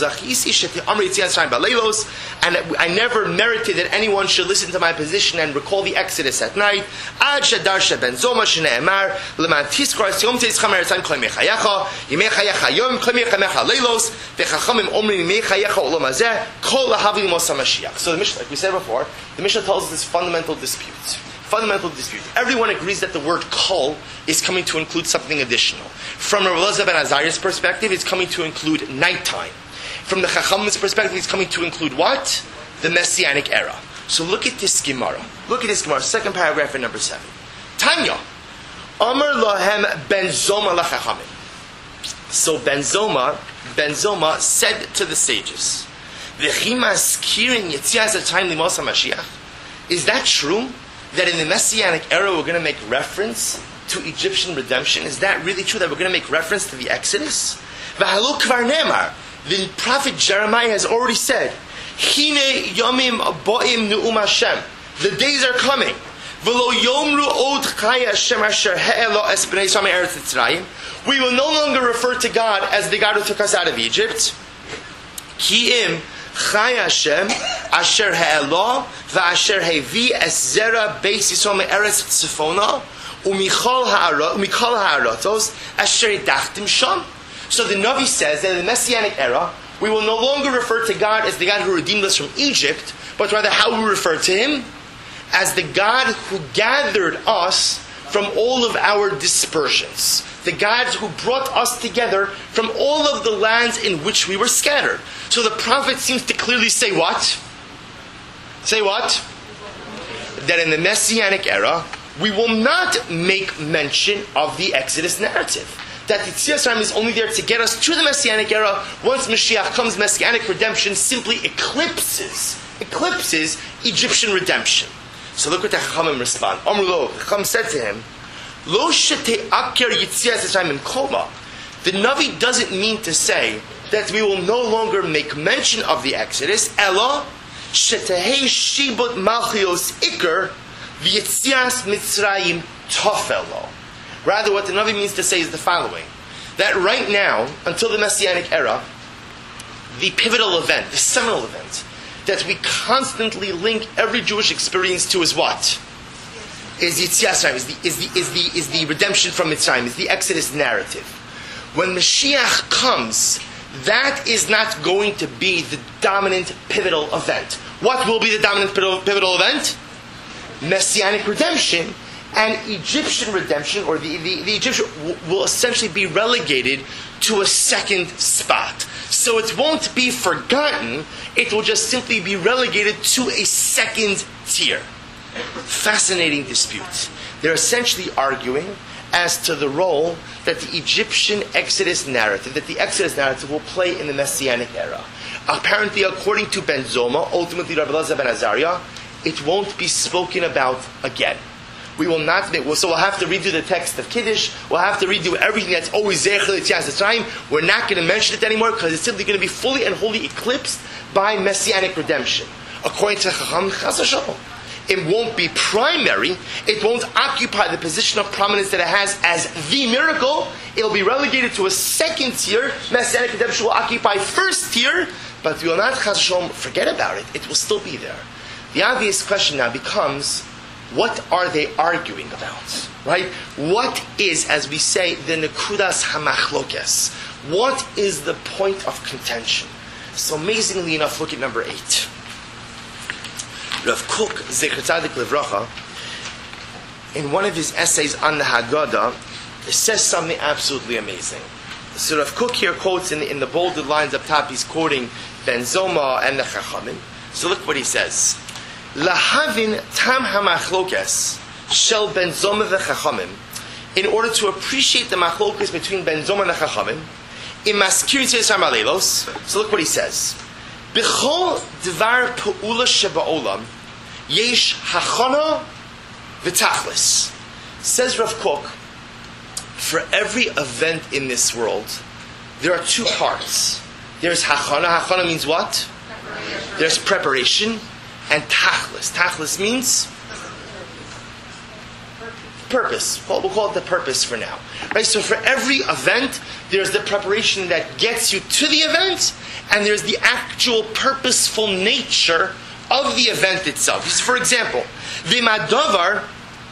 I never merited that anyone should listen to my position and recall the Exodus at night. Ad shadar sheben zoma shneemar leman tiskar yom teischam eretzayim kol mechayecha yimei chayecha yom kol mechayecha leilos vechachamim omrim yimei chayecha olam hazeh kol lahavim mos hamashiach. So the Mishnah, like we said before, the Mishnah tells us this fundamental dispute. Fundamental dispute. Everyone agrees that the word kol is coming to include something additional. From Rabbi Elazar ben Azariah's perspective, it's coming to include nighttime. From the Chachamim's perspective, it's coming to include what? The Messianic era. So look at this Gemara. Look at this Gemara, second paragraph in number seven. Tanya, Amar lahem ben Zoma lachachamim. So Ben Zoma, Ben Zoma said to the sages, V'chimas kirin yitzias atayim limos hamashiach. Is that true? That in the Messianic era we're going to make reference to Egyptian redemption? Is that really true that we're going to make reference to the Exodus? V'halu kvar nemar. The prophet Jeremiah has already said, Hine yomim bo'im nu'um Hashem. The days are coming. V'lo yomru od chaya Hashem asher he'elo es b'nei Yisrael me'eretz Mitzrayim. We will no longer refer to God as the God who took us out of Egypt. Ki'im Chai Hashem, Asher Ha'elah, V'asher Hevi Es Zera Beis Yisrael Me'eretz Tzifona, U'michol Ha'aratos, Asher Yidachtim Sham. So the Navi says that in the Messianic era, we will no longer refer to God as the God who redeemed us from Egypt, but rather how we refer to Him? As the God who gathered us from all of our dispersions. The God who brought us together from all of the lands in which we were scattered. So the prophet seems to clearly say what? Say what? That in the Messianic era, we will not make mention of the Exodus narrative. that the Yetzias Mitzrayim is only there to get us to the Messianic era. Once Mashiach comes, Messianic redemption simply eclipses, eclipses Egyptian redemption. So look what the Chachamim respond. Amru lo, the Chacham said to him, Lo shete'aker Yetzias Mitzrayim im koma. The Navi doesn't mean to say that we will no longer make mention of the Exodus. Ella shetehei shibut malchios iker v'yetzias Mitzrayim tofelo. Rather, what the Navi means to say is the following: that right now, until the Messianic era, the pivotal event, the seminal event, that we constantly link every Jewish experience to is what? Is Yetzias Mitzrayim, is the is the is the is the redemption from Mitzrayim, is the Exodus narrative. When Mashiach comes, that is not going to be the dominant pivotal event. What will be the dominant pivotal, pivotal event? Messianic redemption, and Egyptian redemption, or the, the, the Egyptian, w- will essentially be relegated to a second spot. So it won't be forgotten, it will just simply be relegated to a second tier. Fascinating dispute. They're essentially arguing as to the role that the Egyptian Exodus narrative, that the Exodus narrative will play in the Messianic era. Apparently, according to Ben Zoma, ultimately Rabbi Elazar ben Azariah, it won't be spoken about again. We will not, so we'll have to redo the text of Kiddush, we'll have to redo everything that's always Zechel Yetzias Mitzrayim. We're not going to mention it anymore because it's simply going to be fully and wholly eclipsed by Messianic redemption. According to Chacham, Chas v'Shalom, it won't be primary, it won't occupy the position of prominence that it has as the miracle. It'll be relegated to a second tier. Messianic redemption will occupy first tier, but we will not, Chas v'Shalom, forget about it. It will still be there. The obvious question now becomes, what are they arguing about? Right? What is, as we say, the nekudas hamachlokes? What is the point of contention? So amazingly enough, look at number eight. Rav Kook, Zecher Tzadik Livracha, in one of his essays on the Haggadah, says something absolutely amazing. So Rav Kook here quotes in the, in the bolded lines up top, he's quoting Ben Zoma and the Chachamim. So look what he says. Lahavin tam hamachlokes shel Ben Zoma v'Chachamim. In order to appreciate the machlokes between Ben Zoma and the Chachamim, in Maskir Yetzias Mitzrayim. So look what he says. B'chol dvar pe'ula sheba'olam yesh hachana v'tachlis. Says Rav Kook, for every event in this world, there are two parts. There's hachana. Hachana means what? Preparation. There's preparation. And tachlis. Tachlis means purpose. We'll call it the purpose for now. Right? So for every event, there's the preparation that gets you to the event, and there's the actual purposeful nature of the event itself. For example, v'madavar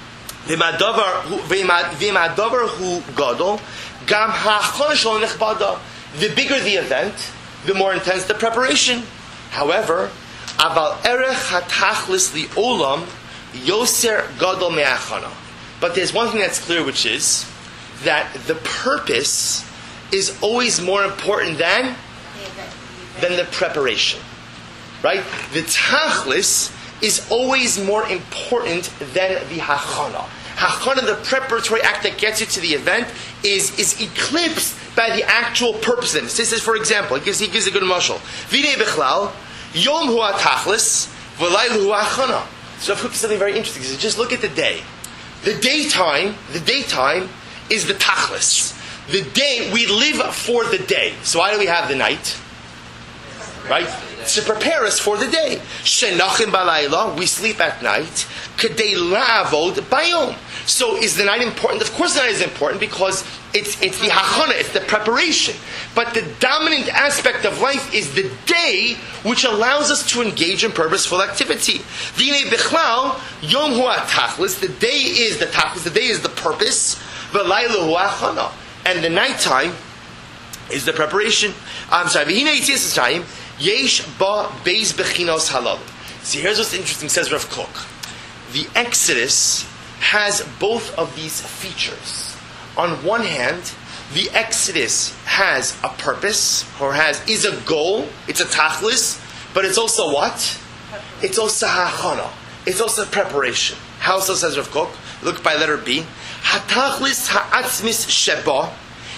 v'madavar hu gadol gam ha'achon shel nechbada. The bigger the event, the more intense the preparation. However, aval erech hatachlis li olam yoser gadol me'achana. But there's one thing that's clear, which is that the purpose is always more important than than the preparation. Right? The tachlis is always more important than the hachana. Hachana, the preparatory act that gets you to the event, is, is eclipsed by the actual purpose of it. This is, for example, he gives, he gives a good mashal. V'nei bichlal, yom hu ha'tachlis, v'laylu hu ha'achana. So Rav Kook says something very interesting. He says, just look at the day. The daytime, the daytime is the tachlis. The day, we live for the day. So why do we have the night? Right? To prepare us for the day. Shenachim balayla, we sleep at night. Kedei la'avod bayom. So is the night important? Of course the night is important because it's it's the hachana, it's the preparation. But the dominant aspect of life is the day, which allows us to engage in purposeful activity. V'nei bichlal, yom hu ha'tachlis, the day is the tachlis, the day is the purpose. V'layla hu ha'achana. And the nighttime is the preparation. I'm sorry, v'hinei Yetzias Mitzrayim, yesh ba beis bechinos halal. See, here's what's interesting, says Rav Kook. The Exodus has both of these features. On one hand, the Exodus has a purpose, or has is a goal, it's a tachlis, but it's also what? It's also hachana. It's also preparation. How so, says Rav Kook? Look by letter B. Hatachlis ha'atzmis sheba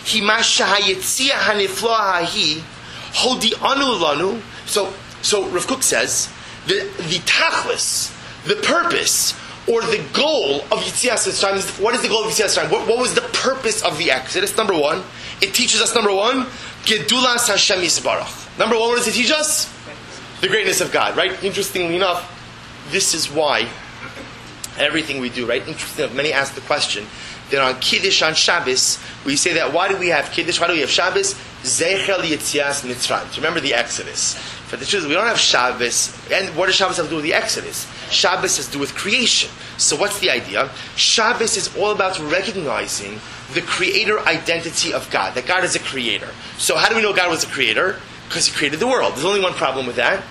Himasha hayetzia hanifloa hahi hodi anu lanu. So, so Rav Kook says the the tachlis, the purpose or the goal of Yetzias Mitzrayim is, what is the goal of Yetzias Mitzrayim? What, what was the purpose of the Exodus? Number one, it teaches us, number one, Gedulas Hashem Yisbarach. Number one, what does it teach us? The greatness of God, right? Interestingly enough, this is why everything we do, right? Interesting enough, many ask the question that on Kiddush on Shabbos, we say that why do we have Kiddush? Why do we have Shabbos? Zeichel Yetzias Mitzrayim. To remember the Exodus. But the truth is, we don't have Shabbos. And what does Shabbos have to do with the Exodus? Shabbos has to do with creation. So what's the idea? Shabbos is all about recognizing the creator identity of God, that God is a creator. So how do we know God was a creator? Because He created the world. There's only one problem with that.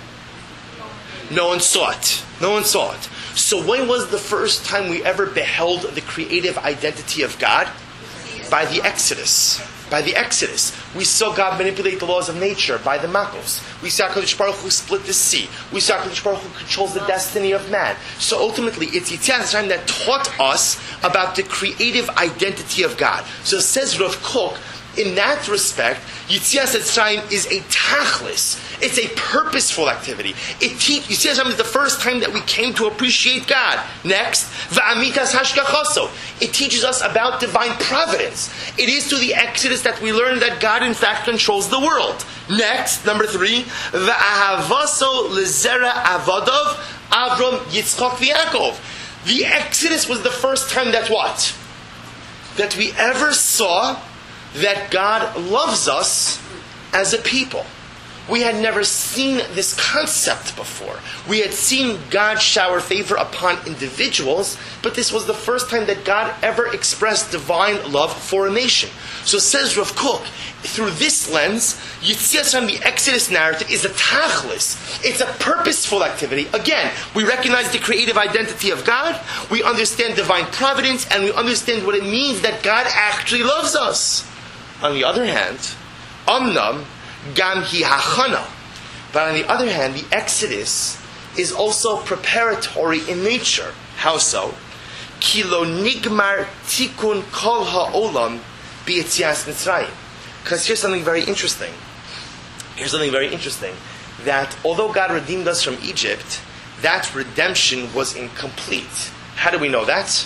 No one saw it. No one saw it. So when was the first time we ever beheld the creative identity of God? By the Exodus. By the Exodus. We saw God manipulate the laws of nature by the Makos. We saw HaKadosh Baruch Hu split the sea. We saw HaKadosh Baruch Hu controls the destiny of man. So ultimately, it's Yetzias Mitzrayim that taught us about the creative identity of God. So it says Rav Kook, in that respect, Yetzias Mitzrayim is a tachlis. It's a purposeful activity. It te- Yetzias Mitzrayim is the first time that we came to appreciate God. Next, Va'amitas Hashgachaso. It teaches us about divine providence. It is through the Exodus that we learn that God in fact controls the world. Next, number three, Va'ahavaso Lezera Avadov Avram Yitzchak V'Yakov. The Exodus was the first time that what? That we ever saw that God loves us as a people. We had never seen this concept before. We had seen God shower favor upon individuals, but this was the first time that God ever expressed divine love for a nation. So says Rav Kook, through this lens, Yetzias Mitzrayim, the Exodus narrative, is a tachlis. It's a purposeful activity. Again, we recognize the creative identity of God, we understand divine providence, and we understand what it means that God actually loves us. On the other hand, Amnam Gam Hi Hachana. But on the other hand, the Exodus is also preparatory in nature. How so? Kilo nigmar tikun kol ha'olam b'yetzias Mitzrayim. Because here's something very interesting. Here's something very interesting. That although God redeemed us from Egypt, that redemption was incomplete. How do we know that?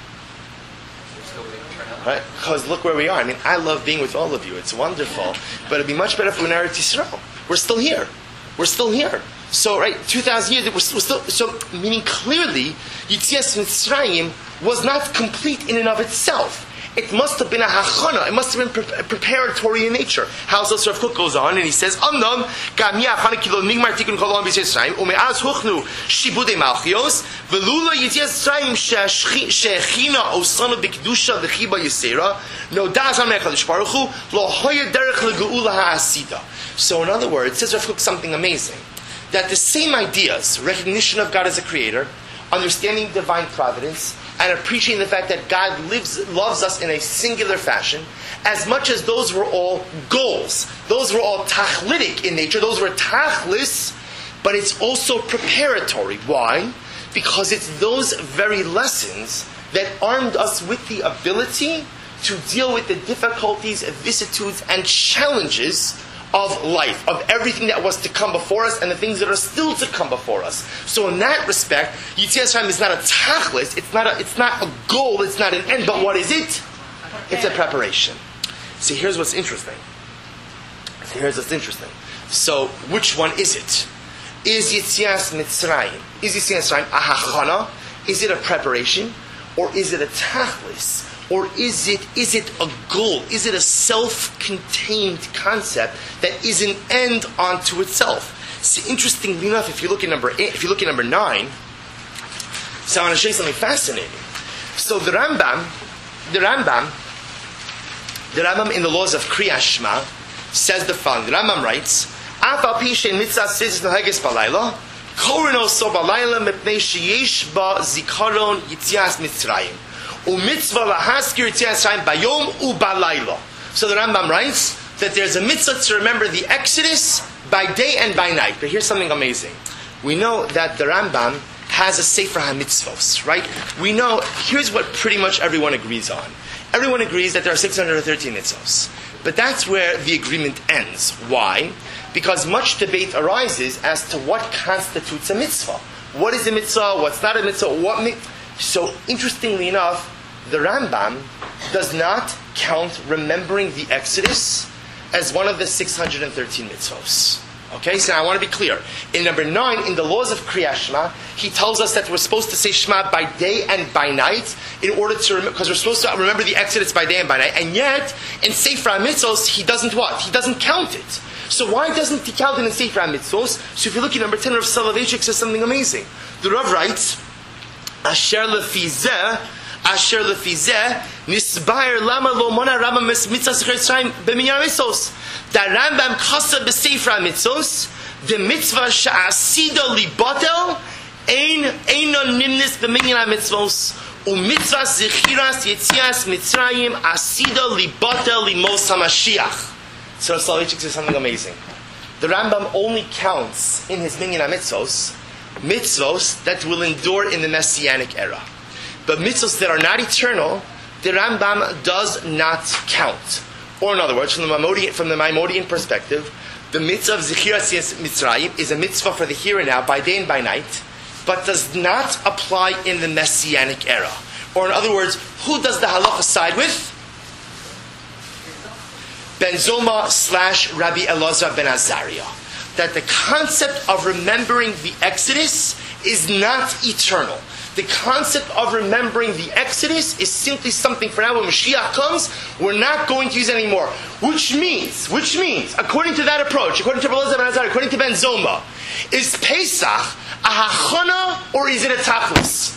Right? Because look where we are. I mean, I love being with all of you. It's wonderful. But it'd be much better if we were in Eretz Yisrael. We're still here. We're still here. So, right, two thousand years, we're still, we're still, so, meaning clearly, Yetzias Mitzrayim was not complete in and of itself. It must have been a hachana. It must have been pre- preparatory in nature. How so? Rav Kook goes on and he says, "Amnam gam hachana kilo nigmar tikun kolon b'Yetzias Mitzrayim ume'az huchnu shibudei malchios velula Yetzias Mitzrayim she'echina osana b'kedusha v'chiba yisera no da'as HaKadosh Baruch Hu lo hoya derech legeula ha'asida." So in other words, says Rav Kook something amazing, that the same ideas, recognition of God as a creator, understanding divine providence, and appreciating the fact that God lives, loves us in a singular fashion, as much as those were all goals, those were all tachlitic in nature, those were tachlis, but it's also preparatory. Why? Because it's those very lessons that armed us with the ability to deal with the difficulties, vicissitudes, and challenges of life, of everything that was to come before us and the things that are still to come before us. So in that respect, Yetzias Mitzrayim is not a tachlis, it's not a, it's not a goal, it's not an end, but what is it? It's a preparation. See, here's what's interesting. See, here's what's interesting. So, which one is it? Is Yetzias Mitzrayim, is Yetzias Mitzrayim a hachana? Is it a preparation? Or is it a tachlis? Or is it is it a goal? Is it a self-contained concept that is an end unto itself? See, interestingly enough, if you look at number eight, if you look at number nine, so I want to show you something fascinating. So the Rambam, the Rambam, the Rambam in the laws of Kriyas Shema says the following. The Rambam writes, "Af al pi she'en mitzvah tzitz nehages balayla, koreno so balayla mepnei sheyesh ba zikaron Yetzias Mitzrayim." So the Rambam writes that there's a mitzvah to remember the Exodus by day and by night. But here's something amazing. We know that the Rambam has a Sefer HaMitzvos, right? We know, here's what pretty much everyone agrees on. Everyone agrees that there are six hundred thirteen mitzvos. But that's where the agreement ends. Why? Because much debate arises as to what constitutes a mitzvah. What is a mitzvah? What's not a mitzvah? What mi- So, interestingly enough, the Rambam does not count remembering the Exodus as one of the six hundred thirteen mitzvos. Okay, so I want to be clear. In number nine, in the laws of Kriyat Shema, he tells us that we're supposed to say Shema by day and by night in order to remember, because we're supposed to remember the Exodus by day and by night. And yet, in Sefer HaMitzvos, he doesn't what? He doesn't count it. So why doesn't he count it in Sefer HaMitzvos? So if you look at number ten, Rav Soloveitchik says something amazing. The Rav writes, Asher lefizeh, Asher lefizeh, nisbair lama lo mona rama mitzvah zechir Yitzrayim b'minyan mitzvos. That Rambam kasa b'sefer mitzvos, the mitzvah sha'asida libatel, ein einon nimnis b'minyan mitzvos, u'mitzvah zechiras yetzias Mitzrayim asida libatel limos hamashiach. So Soloveitchik says something amazing. The Rambam only counts in his minyan mitzvos mitzvos that will endure in the Messianic era. But mitzvos that are not eternal, the Rambam does not count. Or in other words, from the Maimonidean, from the Maimonidean perspective, the mitzvah of Zechiras Mitzrayim is a mitzvah for the here and now, by day and by night, but does not apply in the Messianic era. Or in other words, who does the halacha side with? Ben Zoma slash Rabbi Elazar ben Azariah. That the concept of remembering the Exodus is not eternal. The concept of remembering the Exodus is simply something for now. When Mashiach comes, we're not going to use it anymore. Which means, which means, according to that approach, according to Rabbi Elazar ben Azariah, according to Ben Zoma, is Pesach a hachana or is it a tachlis?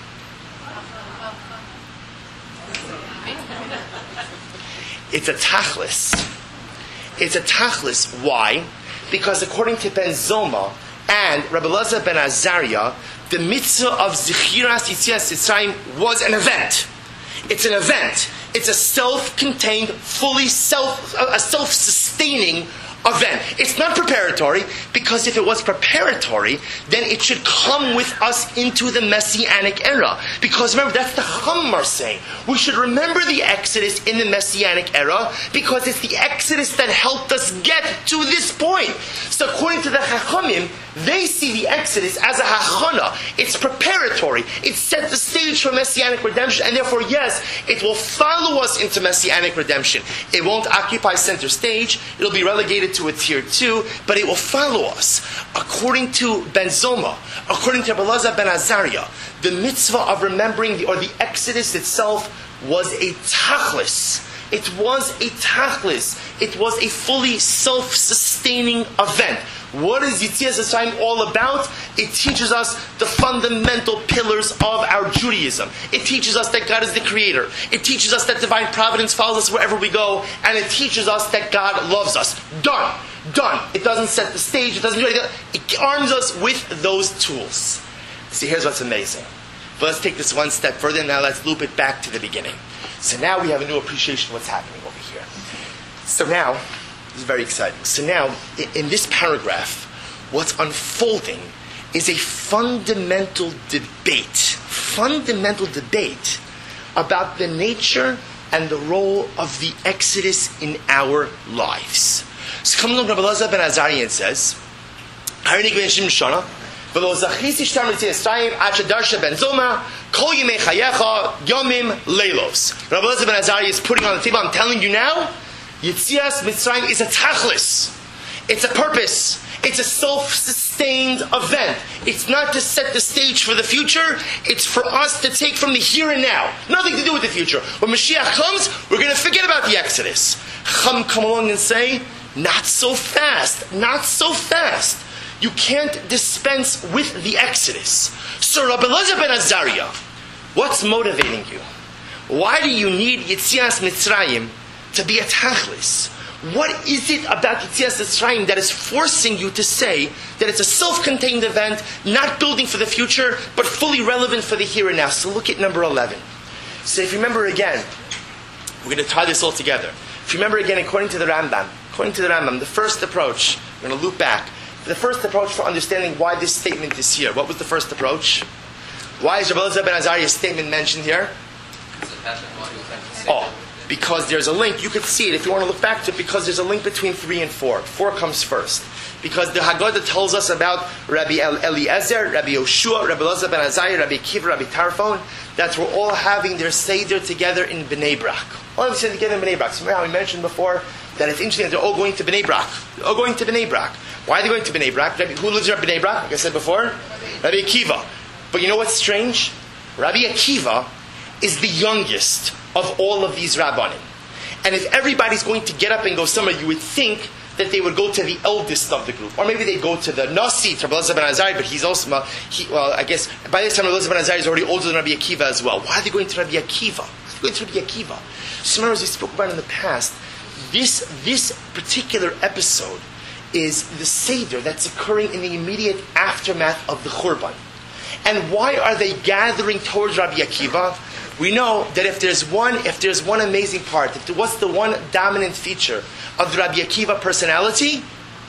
It's a tachlis. It's a tachlis. Why? Because according to Ben Zoma and Rabbi Elazar ben Azariah, the mitzvah of Zechiras Yetzias Mitzrayim was an event. It's an event. It's a self-contained, fully self, a self-sustaining event. It's not preparatory, because if it was preparatory, then it should come with us into the Messianic era. Because remember, that's the Chacham are saying. We should remember the Exodus in the Messianic era, because it's the Exodus that helped us get to this point. So according to the Chachamim, they see the Exodus as a hachana. It's preparatory. It set the stage for Messianic redemption, and therefore, yes, it will follow us into Messianic redemption. It won't occupy center stage. It'll be relegated to a tier two, but it will follow us. According to Ben Zoma, according to Rabbi Elazar ben Azariah, the mitzvah of remembering the, or the Exodus itself was a tachlis. It was a tachlis. It was a fully self-sustaining event. What is Yetzias Mitzrayim all about? It teaches us the fundamental pillars of our Judaism. It teaches us that God is the creator. It teaches us that divine providence follows us wherever we go. And it teaches us that God loves us. Done. Done. It doesn't set the stage. It doesn't do anything. It arms us with those tools. See, here's what's amazing. But let's take this one step further. Now let's loop it back to the beginning. So now we have a new appreciation of what's happening over here. So now, this is very exciting. So now, in this paragraph, what's unfolding is a fundamental debate, fundamental debate about the nature and the role of the Exodus in our lives. So comes along Rabbi Elazar ben Azariah and says, Rabbi Elazar ben Azariah is putting on the table, I'm telling you now, Yetzias Mitzrayim is a tachlis. It's a purpose. It's a self-sustained event. It's not to set the stage for the future. It's for us to take from the here and now. Nothing to do with the future. When Mashiach comes, we're going to forget about the Exodus. Chum come along and say, not so fast. Not so fast. You can't dispense with the Exodus. So Rabbi Elazar ben Azariah, what's motivating you? Why do you need Yetzias Mitzrayim to be a tachlis? What is it about Yetzias Mitzrayim that is forcing you to say that it's a self-contained event, not building for the future, but fully relevant for the here and now? So look at number eleven. So if you remember again, we're going to tie this all together. If you remember again, according to the Rambam, according to the Rambam, the first approach, we're going to loop back. The first approach for understanding why this statement is here. What was the first approach? Why is Rabbi Elazar ben Azariah's statement mentioned here? happened while he was actually Oh, because there's a link. You could see it if you want to look back to it, because there's a link between three and four. Four comes first. Because the Haggadah tells us about Rabbi Eliezer, Rabbi Yoshua, Rabbi Elazar ben Azariah, Rabbi Akiva, Rabbi Tarfon, that we're all having their Seder together in Bnei Brak. All of them Seder together in Bnei Brak. So remember how we mentioned before that it's interesting that they're all going to Bnei Brak. They're all going to Bnei Brak. Why are they going to Bnei Brak? Rabbi, who lives in Bnei Brak? Like I said before? Rabbi Akiva. But you know what's strange? Rabbi Akiva is the youngest of all of these Rabbanim. And if everybody's going to get up and go somewhere, you would think that they would go to the eldest of the group. Or maybe they'd go to the Nasi, to Rabbi Elazar ben Azariah, but he's also, well, he, well, I guess, by this time Rabbi Elazar ben Azariah is already older than Rabbi Akiva as well. Why are they going to Rabbi Akiva? Why are they going to Rabbi Akiva? So remember, as we spoke about in the past, this, this particular episode is the Seder that's occurring in the immediate aftermath of the Churban. And why are they gathering towards Rabbi Akiva? We know that if there's one, if there's one amazing part, if there, what's the one dominant feature of the Rabbi Akiva personality?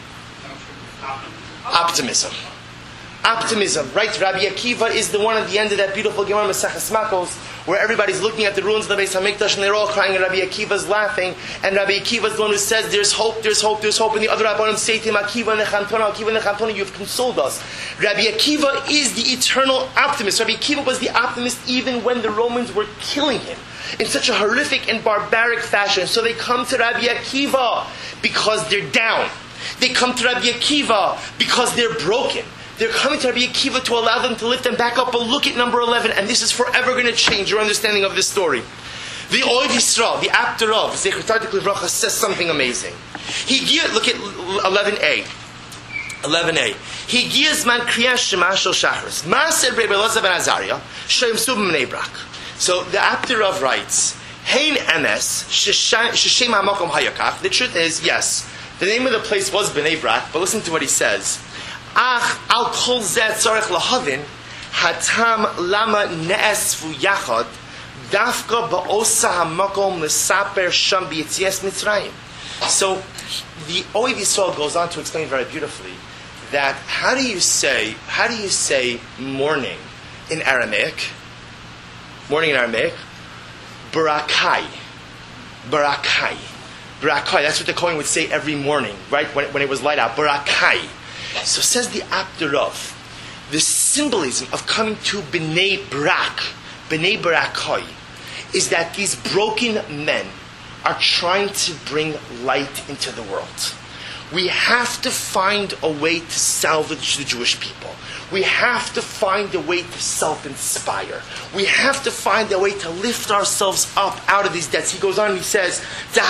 Optimism. Optimism, right? Rabbi Akiva is the one at the end of that beautiful Gemara Maseches Makos, where everybody's looking at the ruins of the Beis Hamikdash and they're all crying, and Rabbi Akiva's laughing, and Rabbi Akiva's the one who says, "There's hope, there's hope, there's hope." And the other Rabbanim say to him, "Akiva nechantona, Akiva nechantona, you've consoled us." Rabbi Akiva is the eternal optimist. Rabbi Akiva was the optimist even when the Romans were killing him in such a horrific and barbaric fashion. So they come to Rabbi Akiva because they're down. They come to Rabbi Akiva because they're broken. They're coming to Rabbi Akiva to allow them to lift them back up. But look at number eleven, and this is forever going to change your understanding of this story. The Oiv Yisrael, the Apter of Zecher Tzadik Livracha, says something amazing. He look at eleven a. eleven a. He gives man kriyas shema shel shachris. Maaser Rabbi Elazar ben Azariah shoyim sub b'nei Brak. So the Apter of writes, Hein emes sheshem hamakom hayakach. The truth is, yes, the name of the place was Bnei Brak, but listen to what he says. Ach al kol zeh tzarech lahavin hatam lama ne'esvu yachad dafka ba'osa hamakom l'saper sham b'yitzias Mitzrayim. So the Oiv Yisrael goes on to explain very beautifully that how do you say how do you say morning in Aramaic? Morning in Aramaic, barakai, barakai, barakai. That's what the Kohen would say every morning, right? When, when it was light out, barakai. So says the Apter of, the symbolism of coming to Bnei Brak, Bnei Barakai, is that these broken men are trying to bring light into the world. We have to find a way to salvage the Jewish people. We have to find a way to self-inspire. We have to find a way to lift ourselves up out of these debts. He goes on and he says, These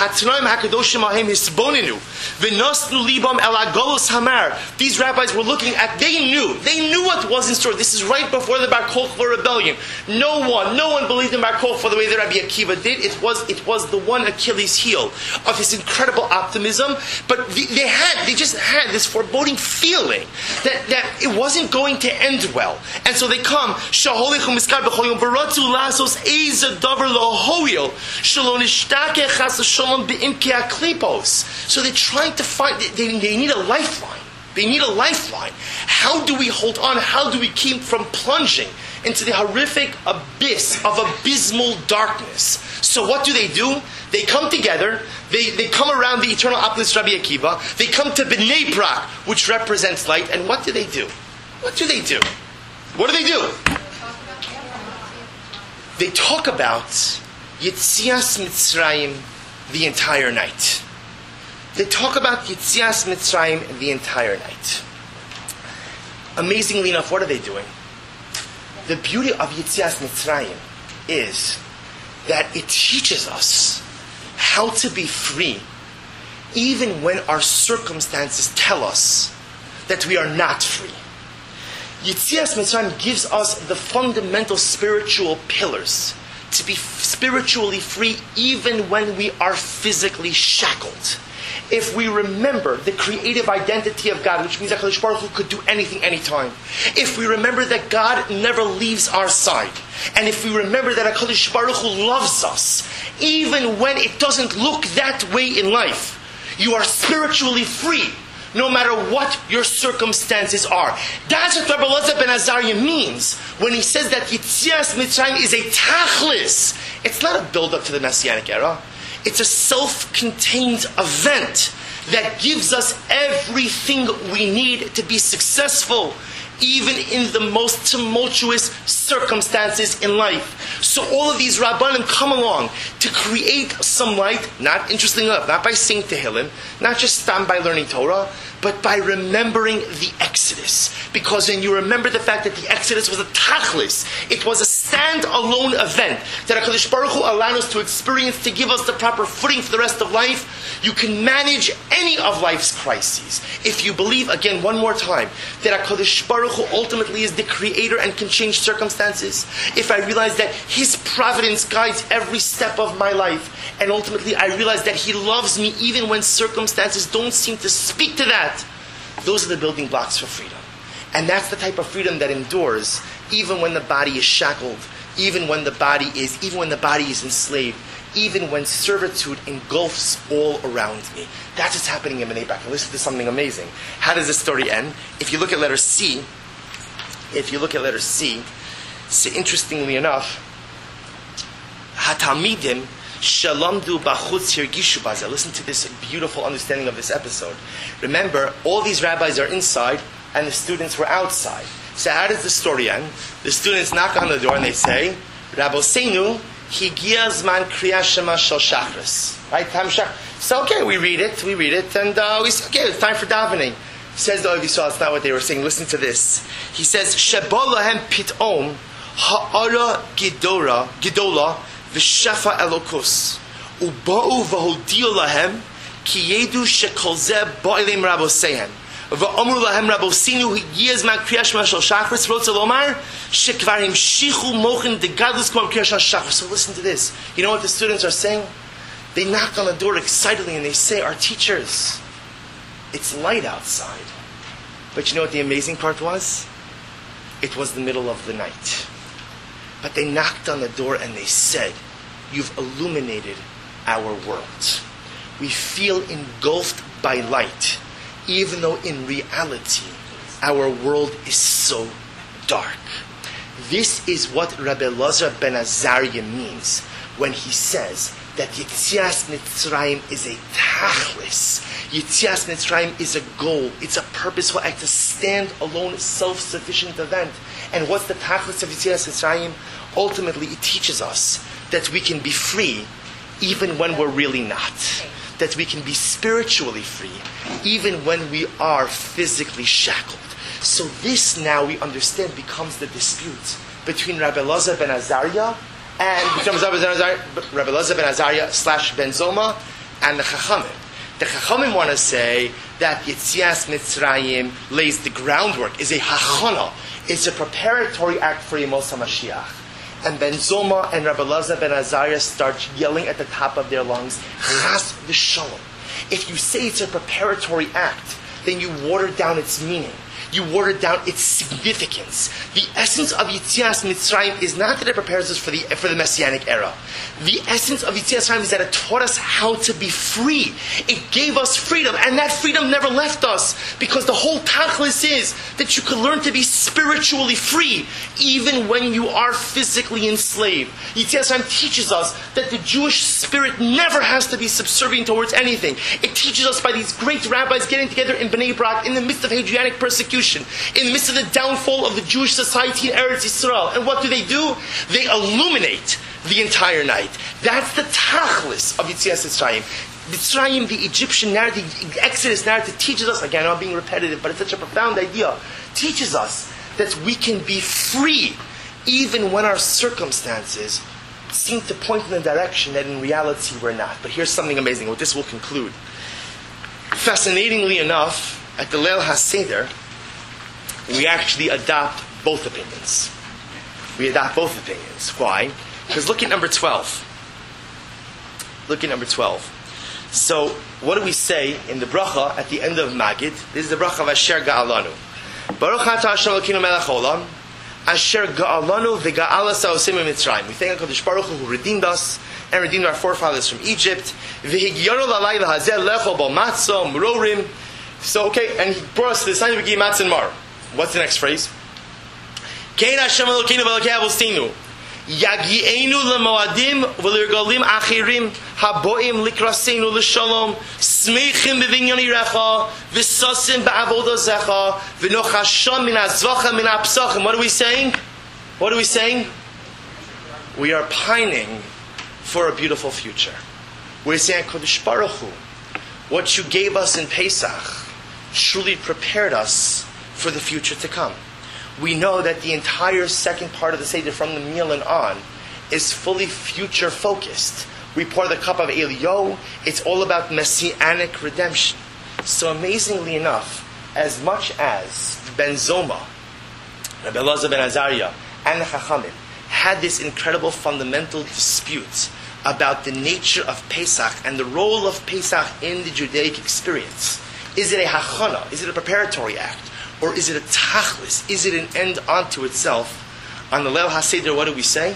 rabbis were looking at, they knew, they knew what was in store. This is right before the Bar Kokhba rebellion. No one, no one believed in Bar Kokhba the way that Rabbi Akiva did. It was, it was the one Achilles heel of his incredible optimism. But they had, they just had this foreboding feeling that, that it wasn't going to end well. And so they come, so they're trying to find, they, they need a lifeline. They need a lifeline. How do we hold on? How do we keep from plunging into the horrific abyss of abysmal darkness? So what do they do? They come together, they, they come around the eternal optimist Rabbi Akiva, they come to Bnei Brak, which represents light, and what do they do? What do they do? What do they do? They talk about Yitzias Mitzrayim the entire night. They talk about Yitzias Mitzrayim the entire night. Amazingly enough, what are they doing? The beauty of Yitzias Mitzrayim is that it teaches us how to be free even when our circumstances tell us that we are not free. Yitzias Mitzrayim gives us the fundamental spiritual pillars to be spiritually free even when we are physically shackled. If we remember the creative identity of God, which means that HaKadosh Baruch Hu could do anything, anytime. If we remember that God never leaves our side. And if we remember that HaKadosh Baruch Hu loves us, even when it doesn't look that way in life, you are spiritually free, no matter what your circumstances are. That's what Rabbi Elazar ben Azariah means when he says that Yitzias Mitzrayim is a tachlis. It's not a build-up to the Messianic era. It's a self-contained event that gives us everything we need to be successful, even in the most tumultuous circumstances in life. So all of these Rabbanim come along to create some light, not interesting enough, not by saying Tehillim, not just stand by learning Torah, but by remembering the Exodus. Because when you remember the fact that the Exodus was a tachlis, it was a stand-alone event that HaKadosh Baruch Hu allowed us to experience to give us the proper footing for the rest of life, you can manage any of life's crises. If you believe, again, one more time, that HaKadosh Baruch Hu ultimately is the creator and can change circumstances, if I realize that His providence guides every step of my life, and ultimately I realize that He loves me even when circumstances don't seem to speak to that, those are the building blocks for freedom. And that's the type of freedom that endures even when the body is shackled, even when the body is, even when the body is enslaved, even when servitude engulfs all around me. That's what's happening in Bnei Brak. And listen to something amazing. How does this story end? If you look at letter C, if you look at letter C, so interestingly enough, Hatamidim Shalamdu bachutz hirgishu baza. Listen to this beautiful understanding of this episode. Remember, all these rabbis are inside, and the students were outside. So how does the story end? The students knock on the door and they say, Rabboseinu, higia zman kriya shema shel shachris. Right? Tam shach. So okay, we read it, we read it, and uh, we say, okay, it's time for davening. Says the Ovi Yisrael, it's not what they were saying. Listen to this. He says, Sheba lahem pitom ha'ara gidora gidola v'shefa elokus uba'u v'hodiu lahem ki yedu shekol zeh ba'ilem raboseihem v'omru lahem rabosinu higiaz man kriya shema shel shachris rotza lomar shekvar himshichu mochen degadlus k'mam kriya shel shachris. So listen to this. You know what the students are saying? They knock on the door excitedly and they say, our teachers, it's light outside. But you know what the amazing part was? It was the middle of the night. But they knocked on the door and they said, you've illuminated our world. We feel engulfed by light, even though in reality, our world is so dark. This is what Rabbi Elazar ben Azariah means when he says that Yetzias Mitzrayim is a tachlis. Yetzias Mitzrayim is a goal. It's a purposeful act, a stand-alone, self-sufficient event. And what's the tachlis of Yetzias Mitzrayim? Ultimately, it teaches us that we can be free even when we're really not. That we can be spiritually free even when we are physically shackled. So this, now we understand, becomes the dispute between Rabbi Elazar ben Azariah and between Rabbi Elazar ben Azariah slash Ben Zoma and the Chachamim. The Chachamim want to say that Yetzias Mitzrayim lays the groundwork, is a hachana, it's a preparatory act for Yemos HaMashiach. And Ben Zoma and Rabbi Elazar ben Azariah start yelling at the top of their lungs, Chas v'shalom. If you say it's a preparatory act, then you water down its meaning. You water down its significance. The essence of Yetzias Mitzrayim is not that it prepares us for the for the Messianic era. The essence of Yetzias Mitzrayim is that it taught us how to be free. It gave us freedom, and that freedom never left us, because the whole tachlis is that you can learn to be spiritually free even when you are physically enslaved. Yetzias Mitzrayim teaches us that the Jewish spirit never has to be subservient towards anything. It teaches us by these great rabbis getting together in Bnei Brak in the midst of Hadrianic persecution, in the midst of the downfall of the Jewish society in Eretz Yisrael. And what do they do? They illuminate the entire night. That's the tachlis of Yetzias Mitzrayim. Mitzrayim, the Egyptian narrative, the Exodus narrative, teaches us, again, I'm being repetitive, but it's such a profound idea, teaches us that we can be free even when our circumstances seem to point in the direction that in reality we're not. But here's something amazing. With this we'll conclude. Fascinatingly enough, at the Leil HaSeder, we actually adopt both opinions. We adopt both opinions. Why? Because look at number twelve. Look at number twelve. So, what do we say in the bracha at the end of Magid? This is the bracha of Asher Ga'alanu. Baruch Atah Hashem Elokeinu Melech Haolam, Asher Ga'alanu v'Ga'alas Ha'osim Mitzrayim. We thank HaKadosh Baruch Hu who redeemed us and redeemed our forefathers from Egypt. V'Higyanu L'Alayla Hazeh Lecho Bo Matzah M'rorim. So, okay, and he brought us to the sign of V'Gi Matzah and Mar. What's the next phrase? Kein Hashem Elokeinu v'Elokei Avosinu Yagi'enu lemoadim v'lirgalim achirim haboim likraseinu l'shalom smeichim b'vinyan irecha v'sasim ba'avodah zecha v'nochasham min azvacha min apsachim. What are we saying? What are we saying? We are pining for a beautiful future. We're saying, Kodesh Baruch Hu, what you gave us in Pesach truly prepared us for the future to come. We know that the entire second part of the Seder from the meal and on is fully future focused. We pour the cup of Eliyahu, it's all about messianic redemption. So amazingly enough, as much as Ben Zoma, Rabbi Elazar ben Azariah, and the Chachamim had this incredible fundamental dispute about the nature of Pesach and the role of Pesach in the Judaic experience. Is it a hachana? Is it a preparatory act? Or is it a tachlis? Is it an end unto itself? On the Leil HaSeder, what do we say?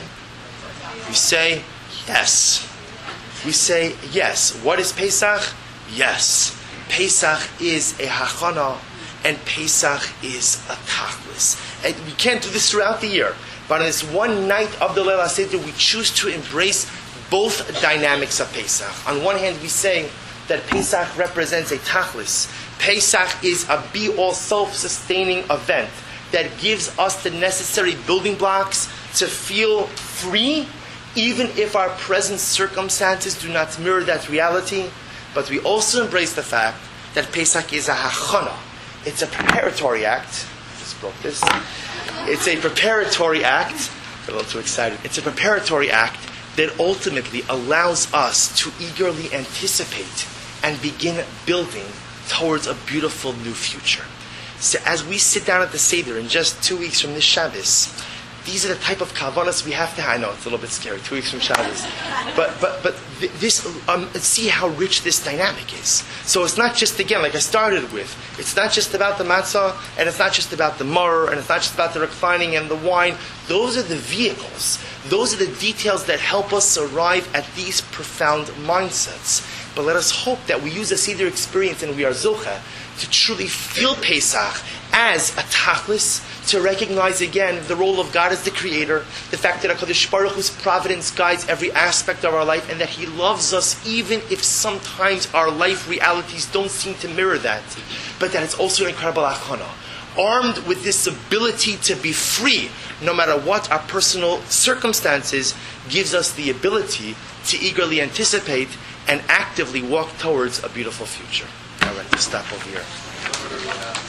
We say, yes. We say, yes. What is Pesach? Yes. Pesach is a hachana, and Pesach is a tachlis. And we can't do this throughout the year. But on this one night of the Leil HaSeder, we choose to embrace both dynamics of Pesach. On one hand, we say that Pesach represents a tachlis. Pesach is a be-all self-sustaining event that gives us the necessary building blocks to feel free, even if our present circumstances do not mirror that reality. But we also embrace the fact that Pesach is a hachana. It's a preparatory act. I just broke this. It's a preparatory act. I'm a little too excited. It's a preparatory act that ultimately allows us to eagerly anticipate and begin building towards a beautiful new future. So as we sit down at the Seder in just two weeks from this Shabbos, these are the type of kavanas we have to have. I know it's a little bit scary, two weeks from Shabbos. But but but th- this, um, see how rich this dynamic is. So it's not just, again, like I started with, it's not just about the matzah, and it's not just about the maror, and it's not just about the reclining and the wine. Those are the vehicles. Those are the details that help us arrive at these profound mindsets. But let us hope that we use the Seder experience and we are zocha to truly feel Pesach as a tachlis, to recognize again the role of God as the creator, the fact that HaKadosh Baruch Hu's providence guides every aspect of our life, and that He loves us even if sometimes our life realities don't seem to mirror that. But that it's also an incredible achana. Armed with this ability to be free, no matter what our personal circumstances, gives us the ability to eagerly anticipate and actively walk towards a beautiful future. All right, let's stop over here.